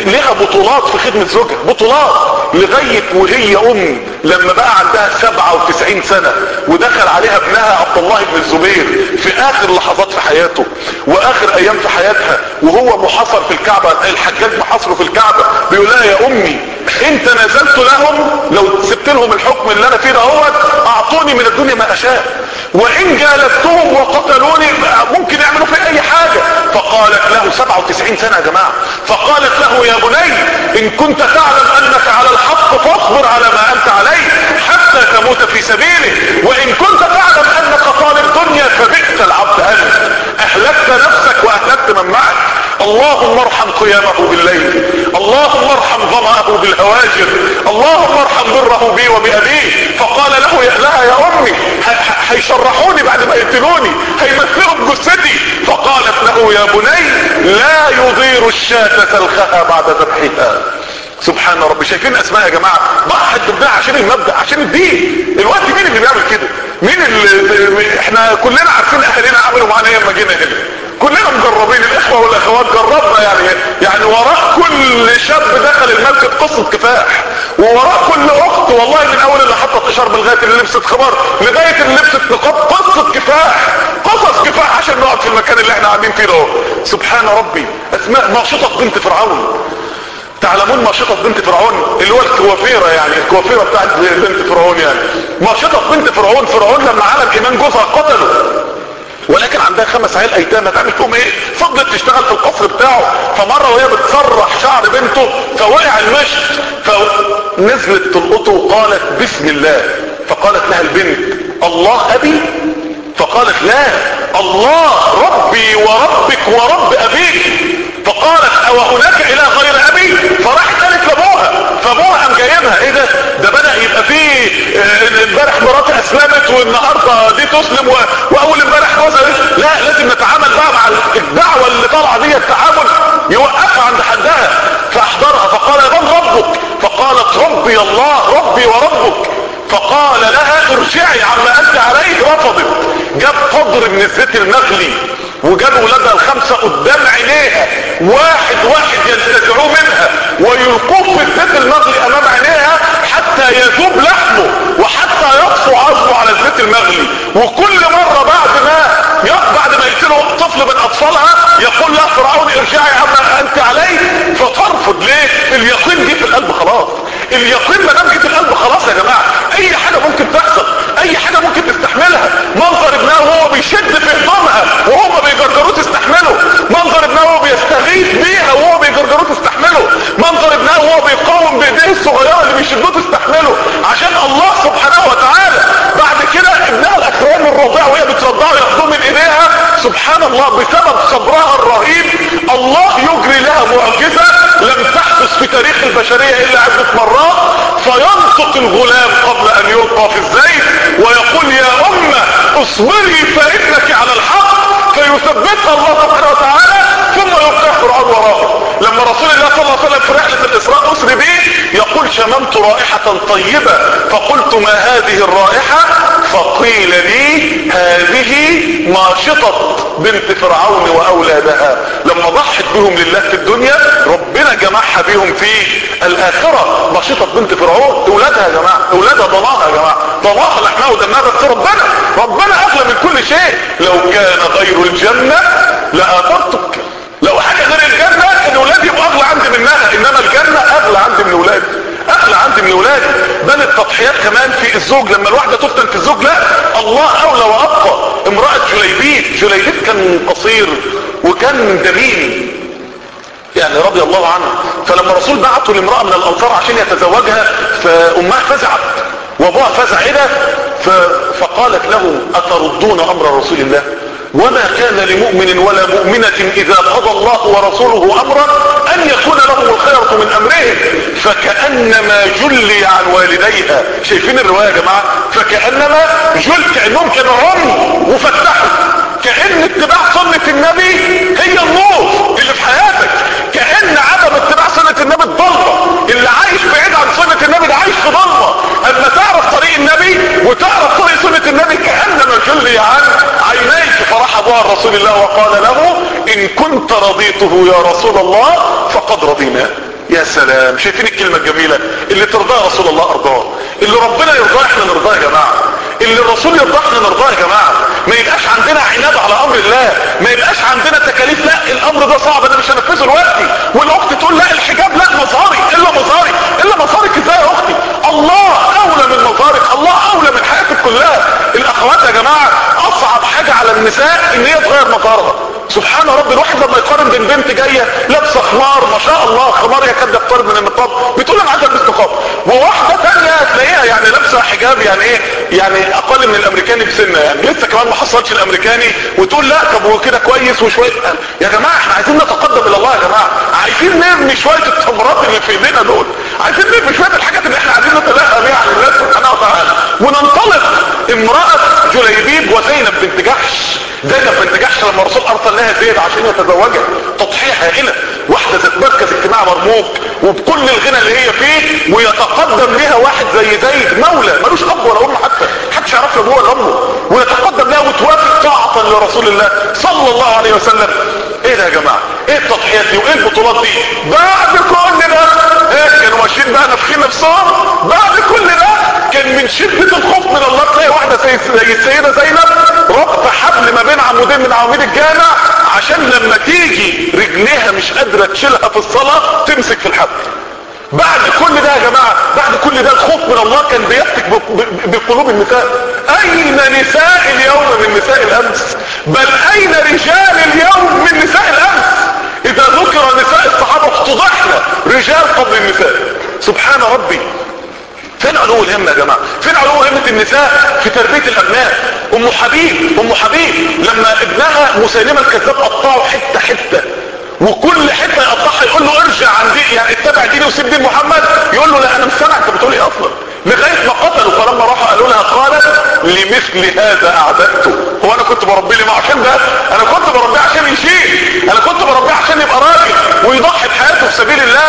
لها بطولات في خدمة زوجها، بطولات، لغاية وهي لما بقى عندها 97 سنة ودخل عليها ابنها عبد الله بن الزبير في اخر لحظات في حياته واخر ايام في حياتها، وهو محاصر في الكعبة، الحجاج محاصره في الكعبة، بيقول لها يا امي انت نزلت لهم، لو سبت لهم الحكم اللي انا فيه دهوت اعطوني من الدنيا ما اشاء، وان جالدتهم وقتلوني ممكن يعملوا في اي حاجة. فقالت له 97 سنة يا جماعة، فقالت له يا بني ان كنت تعلم انك على الحق فاصبر على ما انت عليه حتى تموت في سبيله، وان كنت تعلم انك طالب دنيا فبئس العبد انت، اهلكت نفسك واهلكت من معك. اللهم ارحم قيامه بالليل، اللهم ارحم ظمأه بالهواجر، اللهم ارحم بره بي وبأبيه. فقال لها يا امي هيشرحوني بعد ما يقتلوني، هيمثلوا بجثتي. فقالت له يا بني لا يضير الشاة سلخها بعد ذبحها. سبحان ربي. شايفين اسماء يا جماعة ضحت بابنها عشان المبدأ، عشان الدين. الوقت مين اللي بيعمل كده؟ مين اللي احنا كلنا عارفين اهالينا عملوا معانا ايه لما جينا هنا، كلنا مجربين، الاخوة والاخوات جربنا يعني وراء كل شاب دخل المسجد قصة كفاح، ووراء كل اخت والله من اول اللي حطت اشارب لغاية اللي لبست خمار لغاية اللي لبست نقاب قصة كفاح، قصص كفاح عشان نقعد في المكان اللي احنا قاعدين فيه ده. سبحان ربي. اسماء ماشطة بنت فرعون. تعلمون ماشطة بنت فرعون اللي هو الكوافيرة، يعني الكوافيرة بتاعت بنت فرعون، يعني ماشطة بنت فرعون. فرعون لما علم ايمان جوزها قتله، ولكن عندها 5 عيال ايتام، هتعمل فيهم ايه؟ فضلت تشتغل في القصر بتاعه. فمرة وهي بتسرح شعر بنته فوقع المشط، فنزلت تلقطه وقالت بسم الله. فقالت لها البنت الله ابي؟ فقالت لا، الله ربي وربك ورب ابيك. فقالت او هناك اله غير ابي؟ فراحت قالت لابوها، فابوها قام جايبها. ايه ده بدأ يبقى فيه امبارح مراتي اسلمت والنهارده دي تسلم واول امبارح جوزها. لا، لازم نتعامل بقى مع الدعوه اللي طالعه دي، التعامل يوقفها عند حدها. فاحضرها فقال يا من ربك؟ فقالت ربي الله ربي وربك. فقال لها ارجعي عما انت عليه. رفضت. جاب قدر من الزيت المغلي وجاب ولادها ال5 قدام عينيها، واحد ينتزعوه منها ويلقوه في الزيت المغلي امام عينيها حتى يذوب لحمه وحتى يطفو عظمه على الزيت المغلي. وكل مرة بعد ما يقتلوا طفل من اطفالها يقول لها فرعون ارجعي عما انت عليه، فترفض. ليه؟ اليقين جه في القلب خلاص. اليقين ما دام جه في القلب خلاص يا جماعة، اي حاجة ممكن تحصل، اي حاجة ممكن تستحملها. منظر ابنها وهو بيشد في هدومها وهم بيجرجروه تستحمله، منظر ابنها وهو بيستغيث بيها وهو بيجرجروه تستحمله، منظر ابنها وهو بيقاوم بايديه الصغيرة اللي بيشدوه تستحمله عشان الله سبحانه وتعالى. بعد كده ابنها الاخراني الرضيع وهي بترضعه ياخدوه من ايديها. سبحان الله. بسبب صبرها الرهيب الله يجري لها معجزة لم تحدث في تاريخ البشرية الا عدة مرات. فينطق الغلام قبل ان يلقى في الزيت ويقول يا امه اصبري فانك على الحق، فيثبتها الله سبحانه وتعالى ثم يلقى فرعون وراءه. لما رسول الله صلى الله عليه وسلم في رحلة الاسراء اسري به يقول شممت رائحة طيبة فقلت ما هذه الرائحة؟ فقيل لي هذه ماشطة بنت فرعون واولادها. لما ضحت بهم لله في الدنيا ربنا جمعها بهم في الاخرة. ماشطة بنت فرعون اولادها يا جماعة، اولادها ضناها يا جماعة، ضناها لحمها ودمها، بس ربنا اغلى من كل شيء. لو كان غير الجنة لآثرتك. لو حاجة غير الجنة ان اولادي يبقوا اغلى عندي منها، انما الجنة اغلى عندي من اولادي، اغلى عندي من اولادي. بل التضحيات كمان في الزوج، لما الواحدة تفتن في الزوج لا، الله اولى وابقى. امرأة جليبيب كان قصير وكان دميم يعني رضي الله عنه. فلما الرسول بعته لامرأة من الانصار عشان يتزوجها فامها فزعت وابوها فزع. ايه ده؟ فقالت له اتردون امر رسول الله؟ وما كان لمؤمن ولا مؤمنة اذا قضى الله ورسوله امرا ان يكون لهم الخيرة من امرهم. فكأنما جلي عن والديها. شايفين الرواية يا جماعة؟ فكأنما كأنهم كانوا عمي وفتحوا. كأن اتباع سنة النبي هي النور اللي في حياتك، كأن عدم اتباع سنة النبي الضلمة. اللي عايش بعيد عن سنة النبي ده عايش في ضلمة. اما تعرف طريق النبي وتعرف طريق سنة النبي كأنما جلي عن عينيك. فراح ابوها رسول الله وقال له ان كنت رضيته يا رسول الله فقد رضينا. يا سلام، شايفين الكلمة الجميلة؟ اللي ترضاه رسول الله ارضاه، اللي ربنا يرضاه احنا نرضاه يا جماعة، اللي الرسول يرضاه احنا نرضاه يا جماعة. ما يبقاش عندنا عناد على امر الله، ما يبقاش عندنا تكاليف، لا الامر ده صعب انا مش هنفذه دلوقتي، والاخت تقول لا الحجاب لا مظهري، الا مظهرك ازاي يا اختي؟ الله اولى من مظهرك، الله اولى من حياتك كلها. الاخوات يا جماعة اصعب حاجة على النساء ان هي تغير مظهرها. سبحان رب، الواحد لما يقارن بين بنت جايه لابسه خمار ما شاء الله، خمار يكاد يقترب من النقاب، بتقول انا عايزه البس نقاب، وواحده ثانيه تلاقيها يعني لابسه حجاب يعني ايه، يعني اقل من الامريكاني بسنه، يعني لسه كمان ما حصلش الامريكاني وتقول لا طب وكده كويس وشويه. يا جماعه احنا عايزين نتقدم الى الله يا جماعه، عايزين نرمي شويه التمرات اللي في ايدينا دول، عايزين نرمي شويه الحاجات اللي احنا عايزين نتلقى بيها عن الله سبحانه وتعالى، وننطلق. امراه جليبيب وزينب بنت جحش، زينب بنت جحش لما الرسول ارسل لها زيد عشان يتزوجها، تضحيه هائله، واحده ذات مركز اجتماعي مرموق وبكل الغنى اللي هي فيه، ويتقدم لها واحد زي زيد مولى ملوش اب ولا ام، حتى محدش يعرف له ابوه ولا امه، ويتقدم لها وتوافق طاعه لرسول الله صلى الله عليه وسلم. ايه ده يا جماعه؟ ايه التضحيات دي وايه البطولات دي؟ بعد كل ده كانوا ماشيين بقى نافخين نفسهم، بعد كل ده كان من شده الخوف من الله تلاقي واحده زي السيده زينب ربط حبل ما بين عمودين من عواميد الجامع عشان لما تيجي رجليها مش قادره تشيلها في الصلاه تمسك في الحبل. بعد كل ده يا جماعه، بعد كل ده الخوف من الله كان بيفتك بقلوب النساء. اين نساء اليوم من نساء الامس؟ بل اين رجال اليوم من نساء الامس؟ اذا ذكر نساء الصحابه افتضحنا، رجال قبل النساء. سبحان ربي، فين علو الهمة يا جماعة؟ فين علو همة النساء في تربية الابناء؟ ام حبيب لما ابنها مسيلمة الكذاب قطعه حتة حتة، وكل حتة يقطعها يقول له ارجع عن دين، يعني اتبع ديني وسيب دين محمد، يقول له لا انا مش سامع انت بتقول ايه اصلا، لغاية ما قتلوا. فلما راحوا قالوا لها قالت لمثل هذا اعددته، هو انا كنت بربي لي ما عشان ده، انا كنت بربيه عشان يشيل، انا كنت بربيه عشان يبقى راجل ويضحي بحياته في سبيل الله.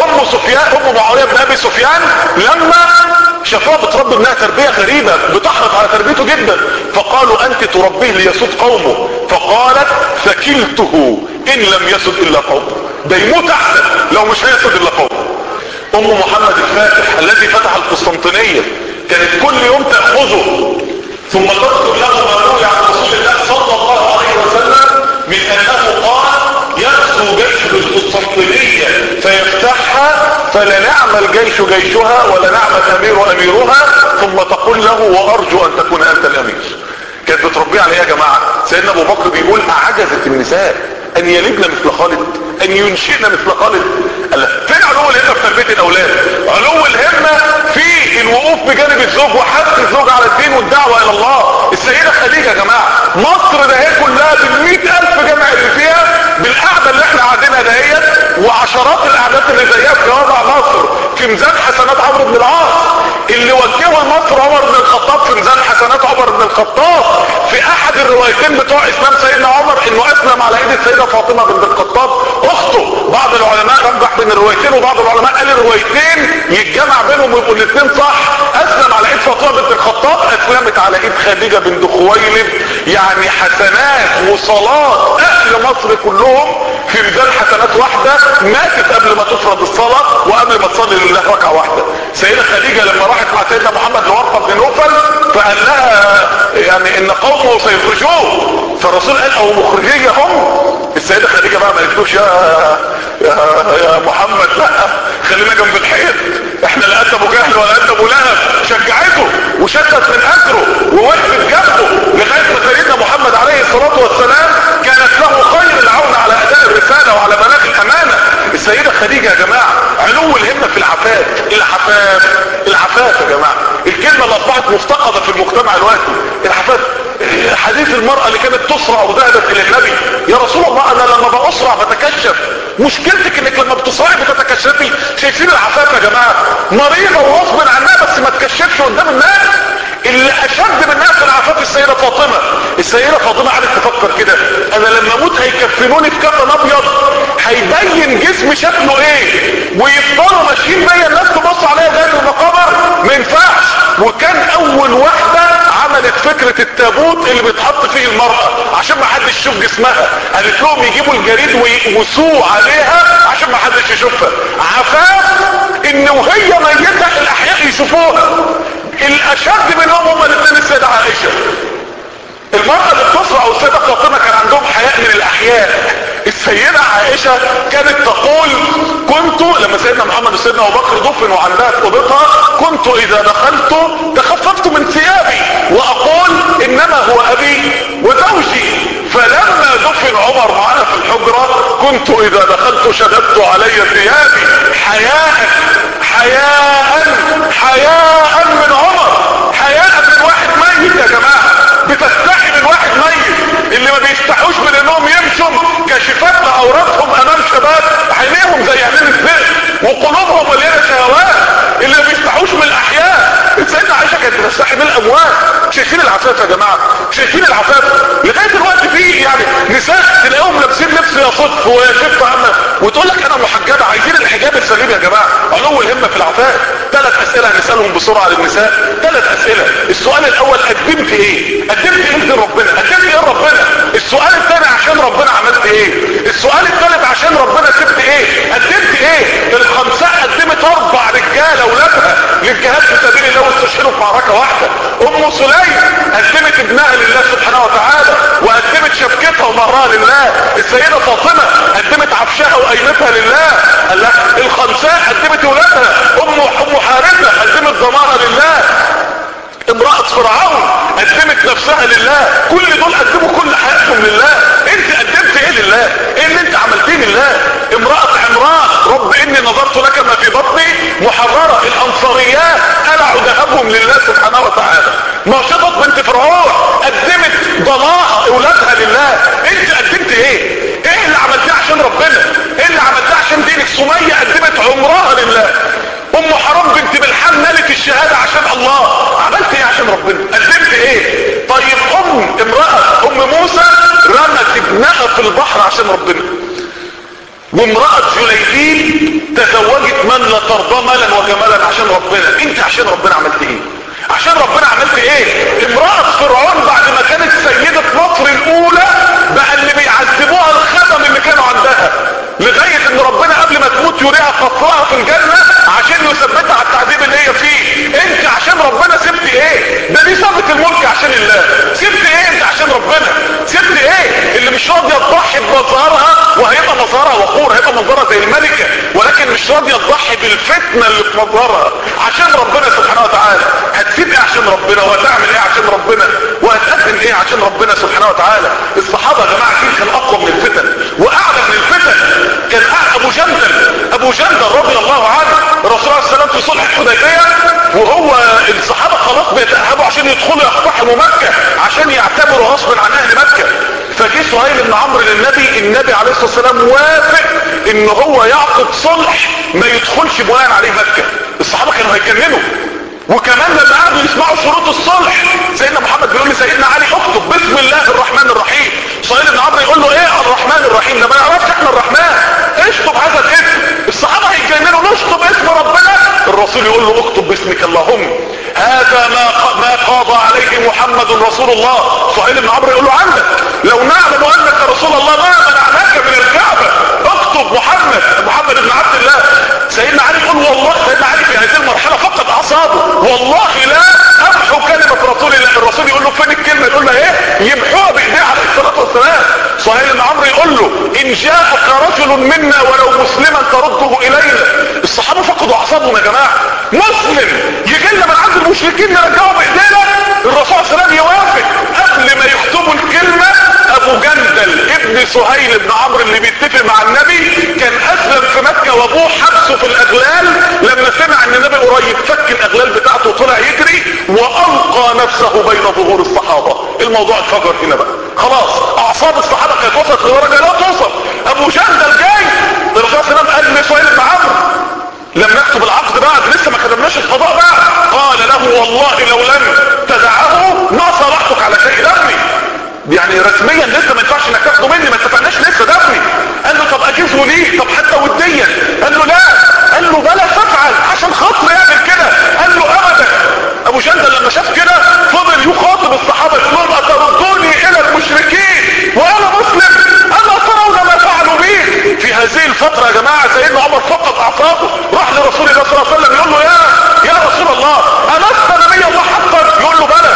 ام معاوية بن ابي سفيان لما شافوها بتربي ابنها تربية غريبة بتحرص على تربيته جدا، فقالوا انت تربيه ليسود قومه، فقالت فكلته ان لم يسد الا قومه، ده يموت احسن لو مش هيسد الا قومه. ام محمد الفاتح الذي فتح القسطنطينية كانت كل يوم تأخذه ثم تكتب له ما روي عن رسول الله صلى الله عليه وسلم من انه قال يغزو جيش بالقسطنطينية فيفتحها فلا نعم الجيش جيشها ولا نعم الامير اميرها، ثم تقول له وارجو ان تكون انت الامير. كانت بتربيه على ايه يا جماعة؟ سيدنا ابو بكر بيقول اعجزت النساء ان يلدن مثل خالد، ان ينشئن مثل خالد. فين علو الهمة في تربية الاولاد؟ علو الهمة في الوقوف بجانب الزوج وحث الزوج على الدين والدعوة الى الله. السيدة خديجة يا جماعة، مصر ده هي كلها بال100,000 جامع اللي فيها، بالقعدة اللي احنا قاعدينها دهيت وعشرات القعدات اللي زيها في جوامع مصر، في ميزان حسنات عمرو بن العاص اللي وجهه لمصر عمر بن الخطاب، في ميزان حسنات عمر بن الخطاب. في احد الروايتين بتوع اسلام سيدنا عمر انه اسلم على ايد السيدة فاطمة بنت الخطاب اخته. بعض العلماء رجح بين الروايتين، وبعض العلماء قال الروايتين يتجمع بينهم ويبقوا الاثنين صح. اسلم على ايد فاطمة بنت الخطاب، اسلمت على ايد خديجة بنت خويلد، يعني حسنات وصلاة اهل مصر كلهم في ميزان حسنات واحدة. ماتت قبل ما تفرض الصلاة وقبل ما تصلي لله ركعة واحدة. سيدة خديجة لما راحت مع سيدنا محمد لورقة بن نوفل فقال لها يعني ان قومه سيخرجوه، فالرسول قال او مخرجية هم. السيدة خديجة بقى ما قالتلوش يا محمد لا خلينا جنب الحيط، احنا لا قد ابو جهل ولا قد ابو لهب. شجعته وشدت من اجره ووقفت جنبه لغاية ما سيدنا محمد عليه الصلاة والسلام كانت له خير العون على اداء الرسالة وعلى بلاغ الامانة. السيدة خديجة يا جماعة علو الهمة في العفاف. العفاف يا جماعة الكلمة اللي اصبحت مفتقدة في المجتمع الوقتي. العفاف، حديث المرأة اللي كانت تسرع وذهبت الى النبي، يا رسول الله انا لما بأسرع بتكشف. مشكلتك انك لما بتسرعي بتتكشفي. شايفين العفاف يا جماعة؟ مريضة وغصب عنها بس ما تكشفش قدام الناس. اللي اشد من الناس في العفاف السيدة فاطمة. السيدة فاطمة قعدت تفكر كده، انا لما اموت هيكفنوني في كفن ابيض هيبين جسمي شكله ايه، ويفضلوا ماشيين بيا الناس تبص عليا زي المقابر، ما ينفعش. وكان اول واحدة عملت عملت فكرة التابوت اللي بيتحط فيه المرأة عشان ما حدش يشوف جسمها. قالت لهم يجيبوا الجريد ويقوسوه عليها عشان ما حدش يشوفها. عفاف ان وهي ميتة الاحياء يشوفوها. الاشد منهم هم الاثنين السيدة عائشة. المرأة اللي بتصرع والسيدة فاطمة كان عندهم حياء من الاحياء. السيدة عائشة كانت تقول كنت لما سيدنا محمد وسيدنا ابو بكر دفن وعندها في اوضتها كنت اذا دخلت تخففت من ثيابي واقول انما هو ابي وزوجي. فلما دفن عمر معنا في الحجرة كنت اذا دخلت شددت علي ثيابي حياء من عمر. حياء من واحد ميت يا جماعة. بتستحي من واحد ميت. اللي ما بيستحوش من انهم يمشوا كشفات عوراتهم امام شباب عينيهم زي عينين الذئب وقلوبهم مليانه شهوات. اللي ما بيستحوش من الاحياء. سيدنا عائشه كانت بتستحي من الاموات. شايفين العفاف يا جماعه؟ شايفين العفاف؟ لغايه دلوقتي في يعني نساء تلاقيهم لابسين لبس يصف ويشف عامه وتقول لك انا محجبه. عايزين الحجاب السليم يا جماعه. علو الهمه في العفاف. 3 اسئله هنسالهم بسرعه للنساء. 3 اسئله. السؤال الاول قدمت ايه؟ قدمت ايه لربنا؟ قدمت ايه لربنا؟ السؤال الثاني عشان ربنا عملت ايه؟ السؤال الثالث عشان ربنا سبت ايه؟ قدمت ايه؟ الخمساء قدمت 4 رجاله اولادها للجهاد في سبيل الله واستشهدوا في معركه واحده. ام سليم قدمت ابنها لله سبحانه وتعالى وقدمت شبكتها ومهرها لله. السيده فاطمه قدمت عفشها وقيمتها لله. قال لها الخمساء قدمت اولادها. ام حارثه قدمت ضمانها لله. امرأة فرعون قدمت نفسها لله. كل دول قدموا كل حياتهم لله. انت قدمت ايه لله؟ ايه اللي انت عملتيه لله؟ امرأة عمران رب اني نظرت لك ما في بطني محررة. الانصاريات قلعوا ذهبهم لله سبحانه وتعالى. ناشطة بنت فرعون قدمت ضناها اولادها لله. انت قدمت ايه؟ ايه اللي عملتيه عشان ربنا؟ ايه اللي عملتيه عشان دينك؟ سمية قدمت عمرها لله. ام حرام بنت ملحان نالت الشهادة عشان الله. عملت ايه عشان ربنا؟ قدمت ايه؟ طيب امرأة ام موسى رمت ابنها في البحر عشان ربنا. وامرأة جليبيل تزوجت من لا ترضى مالا وجمالا عشان ربنا. انت عشان ربنا عملت ايه؟ عشان ربنا عملت ايه؟ امرأة فرعون بعد ما كانت سيدة مصر الاولى بقى اللي بيعذبوها الخدم اللي كانوا عندها لغاية ان ربنا قبل ما تموت يريها قصرها في الجنة عشان يثبتها على التعذيب اللي هي فيه. انت عشان ربنا سبت ايه؟ ده دي سابت الملك عشان الله. سبت ايه انت عشان ربنا؟ سبت ايه؟ اللي مش راضية تضحي بمظهرها وهيبقى مظهرها وقور هيبقى مظهرها زي الملكة ولكن مش راضية تضحي بالفتنة اللي في مظهرها عشان ربنا سبحانه وتعالى. هتسيب ايه عشان ربنا؟ وهتعمل ايه عشان ربنا؟ وهتقدم ايه عشان ربنا سبحانه وتعالى؟ الصحابة يا جماعة كان اقوى من الفتن واعلى من الفتن. كان ابو جندل رضي الله عنه الرسول عليه السلام في صلح الحديبية وهو الصحابة خلاص بيتأهبوا عشان يدخلوا يقتحموا مكة عشان يعتبروا غصبا عن اهل مكة. فجه سهيل بن عمرو للنبي. النبي عليه الصلاة والسلام وافق ان هو يعقد صلح ما يدخلش بناء عليه مكة. الصحابة كانوا هيكلموا. وكمان لما قعدوا يسمعوا شروط الصلح سيدنا محمد بيقول لسيدنا علي اكتب بسم الله الرحمن الرحيم. سهيل بن عمرو يقول له ايه الرحمن الرحيم؟ ده ما نعرفش احنا الرحمن. اشطب هذا الاسم. الصحابة هيتجننوا نشطب اسم ربنا. الرسول يقول له اكتب باسمك اللهم. هذا ما قاضى عليه محمد رسول الله. سهيل بن عمرو يقول له عندك لو نعلم انك رسول الله ما منعناك من الكعبة. اكتب محمد بن عبد الله. سيدنا علي يقول والله سيدنا علي في هذه المرحلة فقد اعصابه. والله لا امحو كلمة رسول الله. الرسول يقول له فين الكلمة؟ يقول له ايه؟ يمحوها بايديه عليه الصلاة والسلام. سهيل بن عمرو يقول له ان جاءك رجل منا ولو مسلما ترده الينا. الصحابة فقدوا اعصابهم يا جماعة. مسلم يجي لنا من عند المشركين نرجعه بايدينا. الرسول صلى الله عليه وسلم يوافق. قبل ما يكتبوا الكلمة ابو جندل ابن سهيل بن عمرو اللي بيتفق مع النبي كان اسلم في مكة وابوه حبسه في الاغلال. لما سمع ان النبي قريب فك الاغلال بتاعته وطلع يجري والقى نفسه بين ظهور الصحابة. الموضوع اتفجر هنا بقى. خلاص اعصاب الصحابة كانت وصلت لدرجة لا توصف. ابو جندل جاي. الرسول صلى الله عليه وسلم قال لسهيل بن عمرو لم نكتب العقد بعد لسه ما كتبناش القضاء بعد. قال له والله لو لم تدعه ما صالحتك على شيء. دفني يعني رسميا لسه ما ينفعش انك تاخده مني. ما اتفقناش لسه. دفني. قال له طب اجيزه ليه؟ طب حتى وديا. قال له لا. قال له بلا تفعل عشان خاطر يعمل كده. قال له ابدا. ابو جندل لما شاف كده فضل يخاطب فترة يا جماعة سيدنا عمر فقد اعصابه، راح لرسول الله صلى الله عليه وسلم يقول له يا رسول الله ألست نبي الله حقا؟ يقول له بلى.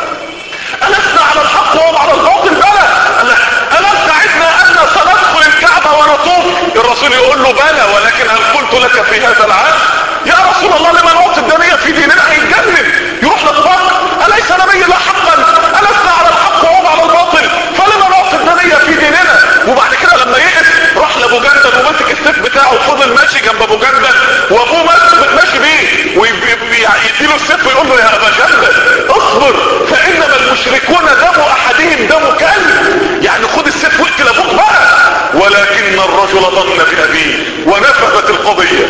ألسنا على الحق وهم على الباطل؟ بلى. ألسنا عدنا أن سندخل الكعبة ونطوف؟ الرسول يقول له بلى، ولكن هل قلت لك في هذا العام يا رسول الله لما نعطي الدنيا في ديننا هيتجنن يروح للباطل؟ أليس نبي الله حقا؟ ألسنا على الحق وهم على الباطل؟ فلما نعطي الدنيا في ديننا؟ وبعد كده لما يئس راح لابو جندل ومسك السيف بتاعه وفضل ماشي جنب ابو جندل، وابوه ماشي بيه ويديله السيف ويقول له يا ابا جندل اصبر فانما المشركون دم احدهم دم كلب، يعني خد السيف واقتل ابوك بقى. ولكن الرجل ظن بابيه ونفذت القضيه،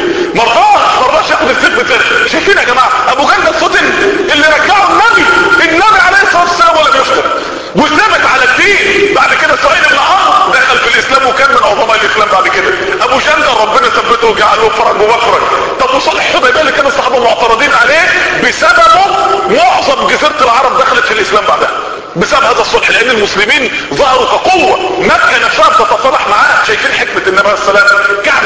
مرضاش ياخد السيف بتاعه. شايفين يا جماعه ابو جندل فتن اللي رجعه النبي عليه الصلاه والسلام ولم يفتن وثبت على الدين. بعد كده سعيد بن عمرو دخل في الاسلام وكان من عظماء الاسلام. بعد كده ابو جندل ربنا ثبته وجعله فرج ومخرج. طب وصلح حديبيه اللي كان الصحابه معترضين عليه بسببه معظم جزيره العرب دخلت في الاسلام بعدها بسبب هذا الصلح، لان المسلمين ظهروا كقوه، مكه نفسها بتتصالح معاه. شايفين حكمه النبي عليه السلام؟ كعب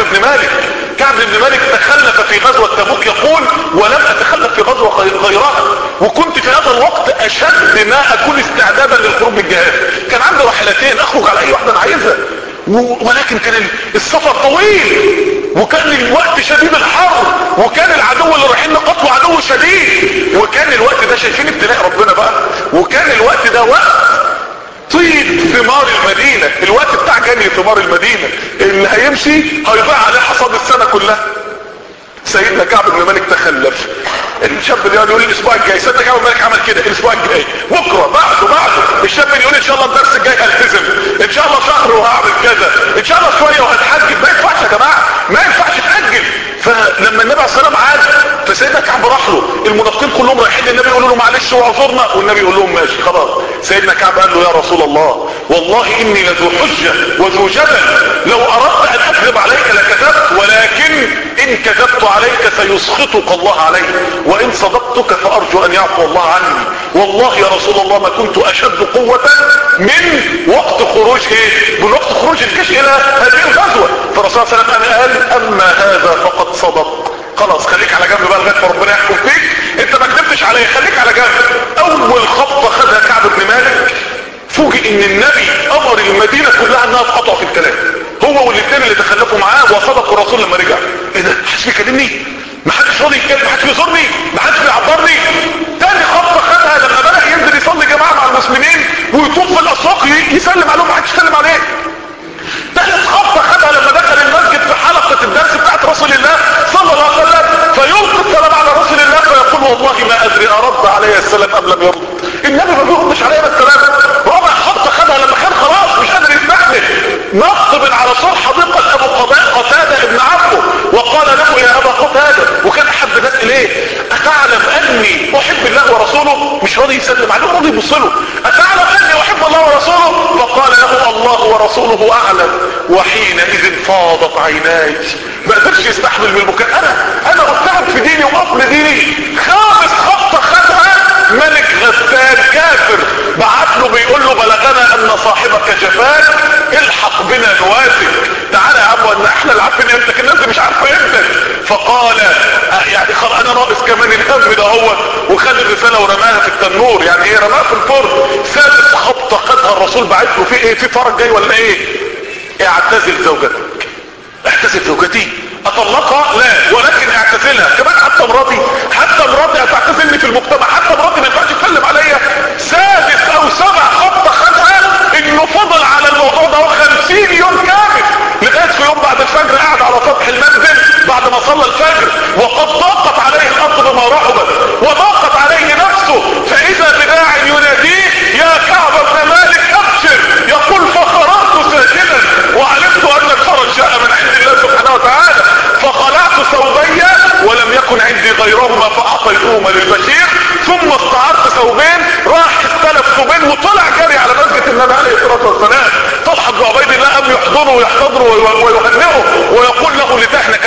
بن مالك تخلف في غزوه تبوك يقول ولم اتخلف في غزوه غيرها، وكنت في هذا الوقت اشد ما اكون استعدادا للخروج بالجهاد. كان عندي راحلتين اخرج على اي واحده انا عايزها، ولكن كان السفر طويل وكان الوقت شديد الحر وكان العدو اللي رايحين نقاتله عدو شديد، وكان الوقت ده شايفين ابتلاء ربنا بقى، وكان الوقت ده وقت طيب ثمار المدينة، الوقت بتاع جني ثمار المدينة اللي هيمشي هيضيع عليه حصاد السنة كلها. سيدنا كعب بن مالك تخلف. الشاب اللي يقول الاسبوع الجاي، سيدنا كعب بن مالك عمل كده الاسبوع الجاي، بكره بعده الشاب اللي يقول ان شاء الله الدرس الجاي هلتزم، ان شاء الله شهر وهعمل كذا، ان شاء الله شويه وهتحجج. ما ينفعش يا جماعه، ما ينفعش تاجل. فلما النبي عليه الصلاه والسلام عاد فسيدنا كعب راح له، المنافقين كلهم رايحين للنبي يقولوا له معلش واعذرنا، والنبي يقول لهم ماشي خلاص. سيدنا كعب قال له يا رسول الله والله اني لذو حجه وذو جدل، لو اردت ان اكذب عليك لكذبت، ولكن ان كذبت عليك سيسخطك الله علي، وان صدقتك فارجو ان يعفو الله عني. والله يا رسول الله ما كنت اشد قوه من وقت خروج من وقت خروج الجيش الى هذه الغزوه. فالرسول صلى الله عليه وسلم قال اما هذا فقد صدق، خلاص خليك على جنب بقى لغايه ما ربنا يحكم فيك، انت ما كذبتش عليا خليك على جنب. اول خطه خدها كعب بن مالك فوجئ ان النبي امر المدينه كلها انها تقطع في الكلام، هو والاثنين اللي تخلفوا معاه وصدقوا الرسول لما رجع. ايه ده؟ محدش بيكلمني، محدش راضي يتكلم، محدش بيزورني، محدش بيعبرني. تاني خطه خدها لما بدا ينزل يصلي جماعه مع المسلمين ويطوف في الاسواق يسلم عليهم، محدش يسلم عليه. ثالث خطه خدها لما دخل المسجد في حلقه الدرس بتاعت رسول الله صلى الله عليه وسلم فيلقي السلام على رسول الله فيقول والله ما ادري ارد علي السلام ام لم يرد. النبي ما بيردش علينا السلام. رابع خطه خدها لما كان خلاص مش قادر يستحمل، نط من على سور حديقه ابو قتاده ابن عمه وقال له يا ابا قتاده، وكان احب الناس اليه، اتعلم اني احب الله ورسوله؟ مش راضي يسلم عليه، راضي يبص له. اتعلم اني احب الله ورسوله؟ فقال له الله ورسوله اعلم. وحينئذ فاضت عيناي، ما قدرش يستحمل من البكاء. انا ارتعب في ديني وقف ديني. خامس خطه خدها ملك غسان كافر بعت له بيقول له بلغنا ان صاحبك جفاك الحق بنا نواسك، تعالى يا عم احنا اللي عارفين امتك، الناس دي مش عارفه امتك. فقال يعني خلاص انا ناقص كمان الهم ده هو، وخد الرساله ورماها في التنور، يعني ايه رماها في الفرن. سادس خبطه خدها الرسول بعت له في ايه؟ في فرج جاي ولا ايه؟ اعتزل زوجتك. اعتزل زوجتي؟ اطلقها؟ لا، ولكن اعتزلها. كمان حتى مراتي هتعتزلني في المجتمع، حتى مراتي ما ينفعش تسلم عليا. سادس او سبع خطه خدها انه فضل على الموضوع ده 50 يوم كامل، لغايه في يوم بعد الفجر قاعد على سطح المنزل بعد ما صلى الفجر وقد ضاقت عليه الارض بما رحبت وضاقت عليه نفسه، فاذا بداع يناديه يا كعب بن مالك ابشر، يقول فخرجت ساجدا وعلمت ان الفرج جاء من عند الله سبحانه وتعالى، فخلعت ثوبي ولم يكن عندي غيرهما فاعطيتهما للبشير، ثم استعرت ثوبين، راح استلف ثوبين وطلع جري على مسجد النبي عليه الصلاه والسلام. طلحه بن عبيد الله قام يحضنه ويحتضنه ويهنئه ويقول له لتهنك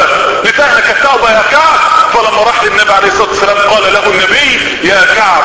التوبه يا كعب. فلما راح للنبي عليه الصلاه والسلام قال له النبي يا كعب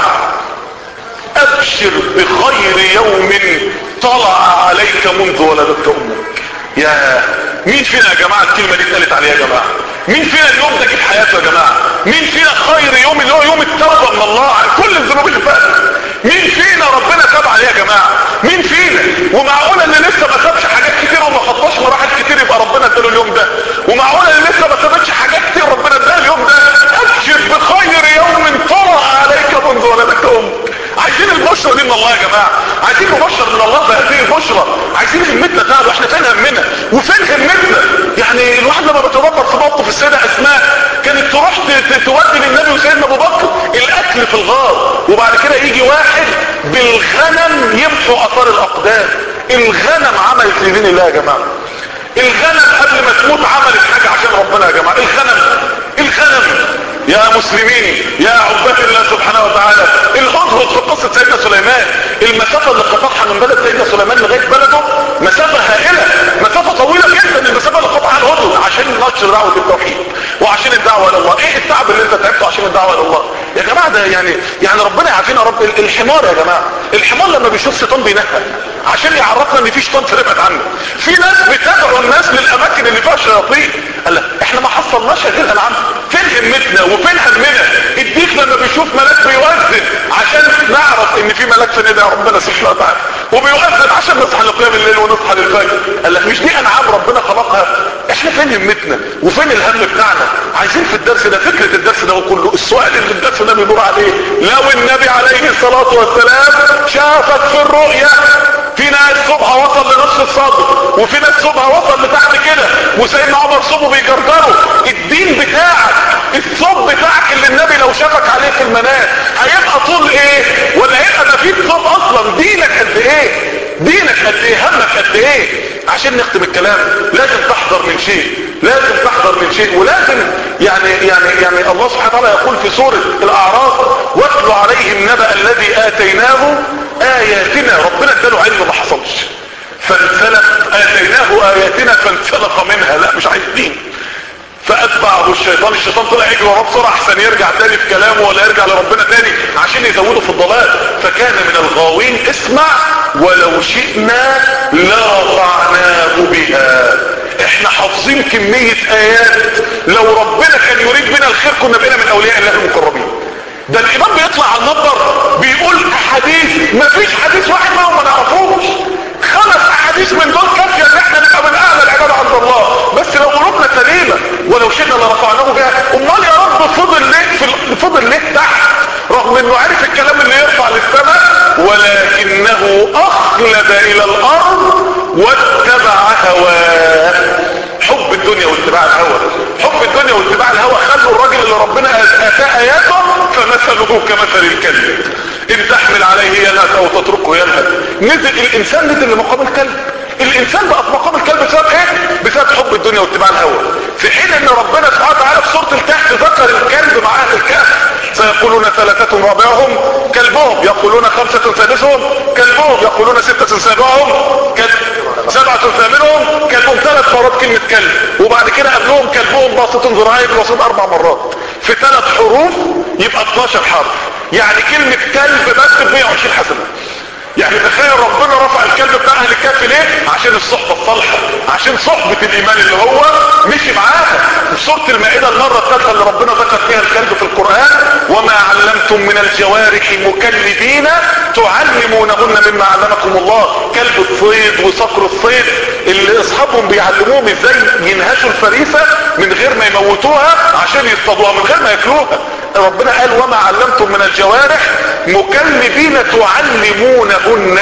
ابشر بخير يوم طلع عليك منذ ولدتك امك. يا مين فينا يا جماعة الكلمة دي اتقالت عليه يا جماعة؟ مين فينا اليوم ده جه في حياته يا جماعة؟ مين فينا خير يوم اللي هو يوم التوبة من الله عن كل الذنوب اللي فاتت؟ مين فينا ربنا تاب عليه يا جماعة؟ مين فينا؟ ومعقولة اللي لسه ما سابش حاجات كتير وما خطاش مراحل كتير يبقى ربنا اداله اليوم ده؟ ومعقولة اللي لسه ما سابتش حاجات كتير ربنا اداله اليوم ده؟ ابشر بخير يوم طرأ عليك منذ ولدت امك. عايزين البشرة دي من الله يا جماعة، عايزين مبشر من الله بهذه البشرة، عايزين همتنا تعالوا. احنا فين همنا وفين همتنا؟ يعني الواحد لما بتدبر في موقف السيدة اسماء كانت تروح تودي للنبي وسيدنا ابو بكر الاكل في الغار، وبعد كده يجي واحد بالغنم يمحو اثار الاقدام. الغنم عملت لدين الله يا جماعة. الغنم قبل ما تموت عملت حاجة عشان ربنا يا جماعة. الغنم يا مسلمين يا عباد الله سبحانه وتعالى. الهدهد في قصة سيدنا سليمان، المسافة اللي قطعها من بلد سيدنا سليمان لغاية بلده مسافة هائلة، مسافة طويلة جدا المسافة اللي قطعها الهدهد عشان نشر دعوة التوحيد وعشان الدعوة الى الله. ايه التعب اللي انت تعبته عشان الدعوة الى الله يا جماعة؟ ده يعني ربنا يعافينا يا رب. الحمار يا جماعة، الحمار لما بيشوف شيطان بينهى عشان يعرفنا ان في شيطان في ربعت عنه. في ناس بتدعو الناس للاماكن اللي فيها شياطين. قال احنا ما حصلناش هذه الانعام. فين همتنا وفين همنا؟ الديك لما بيشوف ملاك بيؤذن عشان نعرف ان في ملاك في نداء ربنا سبحانه وتعالى، وبيؤذن عشان نصحى لقيام الليل ونصحى للفجر. قال لك مش دي انعام ربنا خلقها؟ احنا فين همتنا وفين الهم بتاعنا؟ عايزين في الدرس ده، فكرة الدرس ده وكله السؤال اللي الدرس ده بيدور عليه، لو النبي عليه الصلاة والسلام شافك في الرؤيا، في ناس صبها وصل لنصف الصدر وفي ناس صبها وصل لتحت كده، وسيدنا عمر صبه بيجرجره. الدين بتاعك، الصوب بتاعك اللي النبي لو شافك عليه في المنام هيبقى طول ايه؟ ولا هيبقى ده فيه صوب اصلا؟ دينك قد ايه؟ دينك قد ايه؟ همك قد ايه؟ عشان نختم الكلام لازم تحذر من شيء، لازم تحذر من شيء، ولازم يعني الله سبحانه وتعالى يقول في سورة الاعراف: واتل عليهم نبأ الذي اتيناه اياتنا. ربنا اداله علم ما حصلش فانسلخ، اتيناه اياتنا فانسلخ منها. لا مش عايز دين، فاتبعه الشيطان طلع يجري وراه بسرعه احسن يرجع تاني في كلامه ولا يرجع لربنا تاني عشان يزوده في الضلال، فكان من الغاوين. اسمع: ولو شئنا لرفعناه بها. احنا حافظين كمية ايات لو ربنا كان يريد بنا الخير كنا بقينا من اولياء الله المقربين. ده الامام بيطلع على المنبر بيقول احاديث مفيش حديث واحد منهم ما نعرفوش. 5 احاديث من دول كافيه ان احنا نبقى من اعلى العباد عند الله، بس لو قلوبنا سليمه. ولو شئنا لرفعناه بها. امال يا رب فضل ليه تحت رغم انه عرف الكلام اللي يرفع للسماء؟ ولكنه اخلد الى الارض واتبع هواه. حب الدنيا واتباع الهوى، حب الدنيا واتباع الهوى خلوا الراجل اللي ربنا اتاه اياته فمثله كمثل الكلب ان تحمل عليه يلهث او تتركه يلهث. نزل الانسان لمقام الكلب. الانسان بقى في مقام الكلب بسبب ايه؟ بسبب حب الدنيا واتباع الهوى. في حين ان ربنا سبحانه وتعالى في سورة الكهف ذكر الكلب مع اهل الكهف: سيقولون 3 رابعهم كلبهم، يقولون 5 سادسهم كلبهم، يقولون 6 سابعهم 7 ثامنهم كلبهم. 3 مرات كلمة كلب، وبعد كده قبلهم كلبهم باسط ذراعيه بالوسط 4 مرات في 3 حروف يبقى 12 حرف. يعني كلمة كلب بس ب 120 حسنة. يعني تخيل ربنا رفع الكلب بتاع اهل الكهف ليه؟ عشان الصحبة الصالحة، عشان صحبة الايمان اللي هو مشي معاها. في سورة المائدة المرة الثالثة اللي ربنا ذكر فيها الكلب في القرآن: وما علمتم من الجوارح مكلبين تعلمونهن مما علمكم الله. كلب الصيد وصقر الصيد اللي اصحابهم بيعلموهم ازاي ينهشوا الفريسة من غير ما يموتوها عشان يصطادوها من غير ما ياكلوها. ربنا قال: وما علمتم من الجوارح مكلبين تعلمونهن.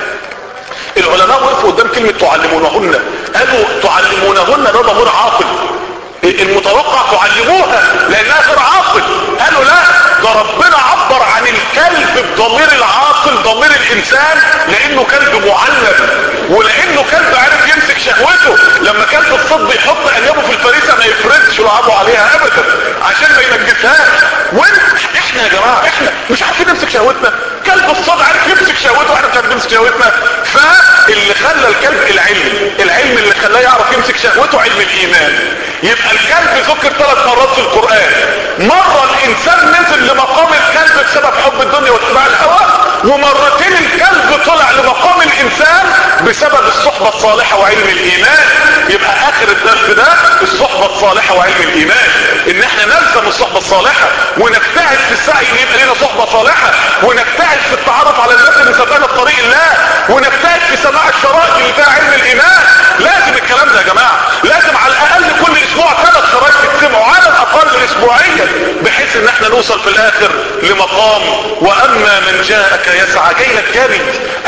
العلماء وقفوا قدام كلمة تعلمونهن، قالوا تعلمونهن ده ضمير عاقل، المتوقع تعلموها لانها غير عاقل. قالوا لا، ده ربنا عبر عن الكلب بضمير العاقل ضمير الانسان لانه كلب معلم، ولانه كلب عارف يمسك شهوته. لما كلب الصيد بيحط انيابه في الفريسة ما يفردش لعبه عليها ابدا عشان ما ينجسهاش. احنا يا جماعة احنا مش عارفين نمسك شهوتنا. كلب الصيد عارف يمسك شهوته واحنا مش عارفين نمسك شهوتنا. فاللي خلى الكلب العلم اللي خلاه يعرف يمسك شهوته علم الايمان. يبقى الكلب ذكر 3 مرات في القرآن. مرة الانسان نزل لمقام الكلب بسبب حب الدنيا واتباع الهوى، ومرتين الكلب طلع لمقام الانسان بسبب الصحبة الصالحة وعلم الايمان. يبقى اخر الدرس ده الصحبة الصالحة وعلم الايمان، ان احنا نلزم الصحبة الصالحة ونجتهد في السعي ان يبقى لنا صحبة صالحة، ونجتهد في التعرف على الناس اللي سبقنا في طريق الله، ونجتهد في سماع الشرائط اللي فيها علم الايمان. لازم الكلام ده يا جماعة، لازم على الاقل كل اسبوع 3 شرايط تتسمعوا على الاقل اسبوعيا، بحيث ان احنا نوصل في الاخر لمقام واما من جاءك يسعى، جاي لك جري،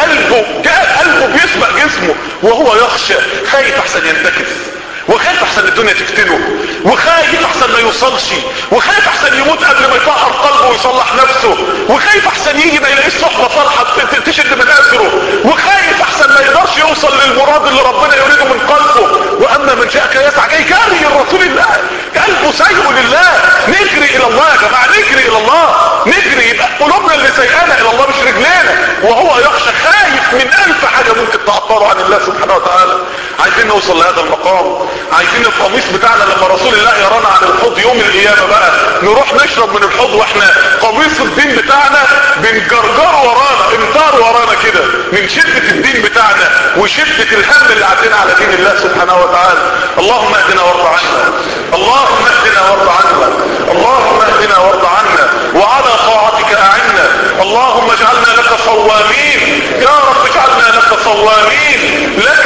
قلبه بيسبق جسمه وهو يخشى، خايف احسن ينتكس، وخايف احسن الدنيا تفتنه، وخايف احسن ما يوصلش، وخايف احسن يموت قبل ما يطهر قلبه ويصلح نفسه، وخايف احسن يجي ما يلاقيش صحبة صالحة تشد من اثره، وخايف احسن ما يقدرش يوصل للمراد اللي ربنا يريده من قلبه. واما من جاءك يسعى، جاي جاري لرسول الله، قلبه سايق لله. نجري الى الله يا جماعة، نجري الى الله، نجري، يبقى قلوبنا اللي سايقانا الى الله مش رجلينا، وهو يخشى خايف من 1000 حاجة ممكن تعطله عن الله سبحانه وتعالى. عايزين نوصل لهذا المقام، عايزين القميص بتاعنا لما رسول الله يرانا عن الحوض يوم القيامة بقى نروح نشرب من الحوض واحنا قميص الدين بتاعنا بنجرجر ورانا، امتار ورانا كده من شدة الدين بتاعنا وشدة الهم اللي عندنا على دين الله سبحانه وتعالى. اللهم اهدنا وارض عنا، اللهم اهدنا وارض عنا، اللهم اهدنا وارض عنا، وعلى طاعتك اعنا. اللهم اجعلنا لك صوامين، يا رب اجعلنا لك صوامين، لك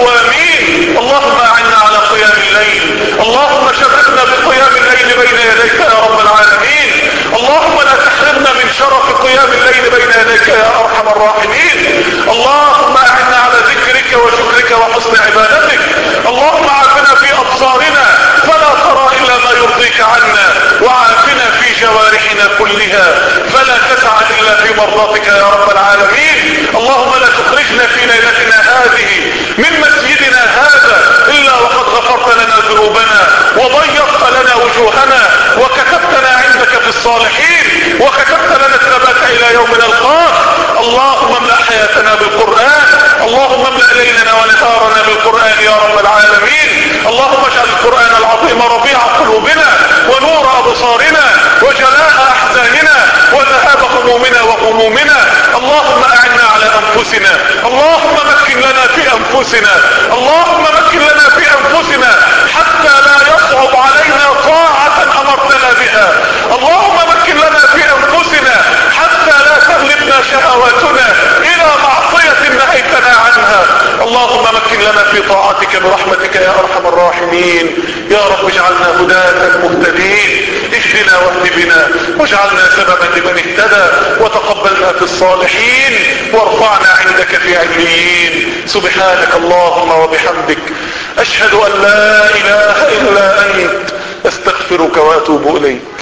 قوامين. اللهم اعنا على قيام الليل، اللهم شرفنا بقيام الليل بين يديك يا رب العالمين. اللهم لا تحرمنا من شرف قيام الليل بين يديك يا ارحم الراحمين. اللهم اعنا على ذكرك وشكرك وحسن عبادتك. اللهم عافنا في ابصارنا فلا ترى الا ما يرضيك عنا، وعافنا في جوارحنا كلها فلا تسعى الا في مرضاتك يا رب العالمين. اللهم لا تخرجنا في ليلتنا هذه من مسجدنا هذا الا وقد غفرت لنا ذنوبنا وضيقت لنا وجوهنا وكتبتنا عندك في الصالحين وكتبت لنا الثبات الى يوم نلقاك. اللهم املأ حياتنا بالقرآن، اللهم املأ ليلنا ونهارنا بالقرآن يا رب العالمين. اللهم اجعل القرآن العظيم ربيع قلوبنا ونور ابصارنا وجلاء احزاننا وذهاب همومنا وغمومنا. اللهم اعنا على انفسنا، اللهم مكن لنا في انفسنا، اللهم مكن لنا في انفسنا حتى لا يصعب علينا طاعة امرتنا بها. اللهم مكن لنا في انفسنا حتى لا تغلبنا شهواتنا الى معصية نهيتنا عنها. اللهم مكن لنا في طاعتك برحمتك يا ارحم الراحمين. يا رب اجعلنا هداة مهتدين، اهدنا واهد بنا واجعلنا سببا لمن اهتدى، وتقبلنا في الصالحين وارفعنا عندك في عليين. سبحانك اللهم وبحمدك، اشهد ان لا اله الا انت، استغفرك واتوب اليك.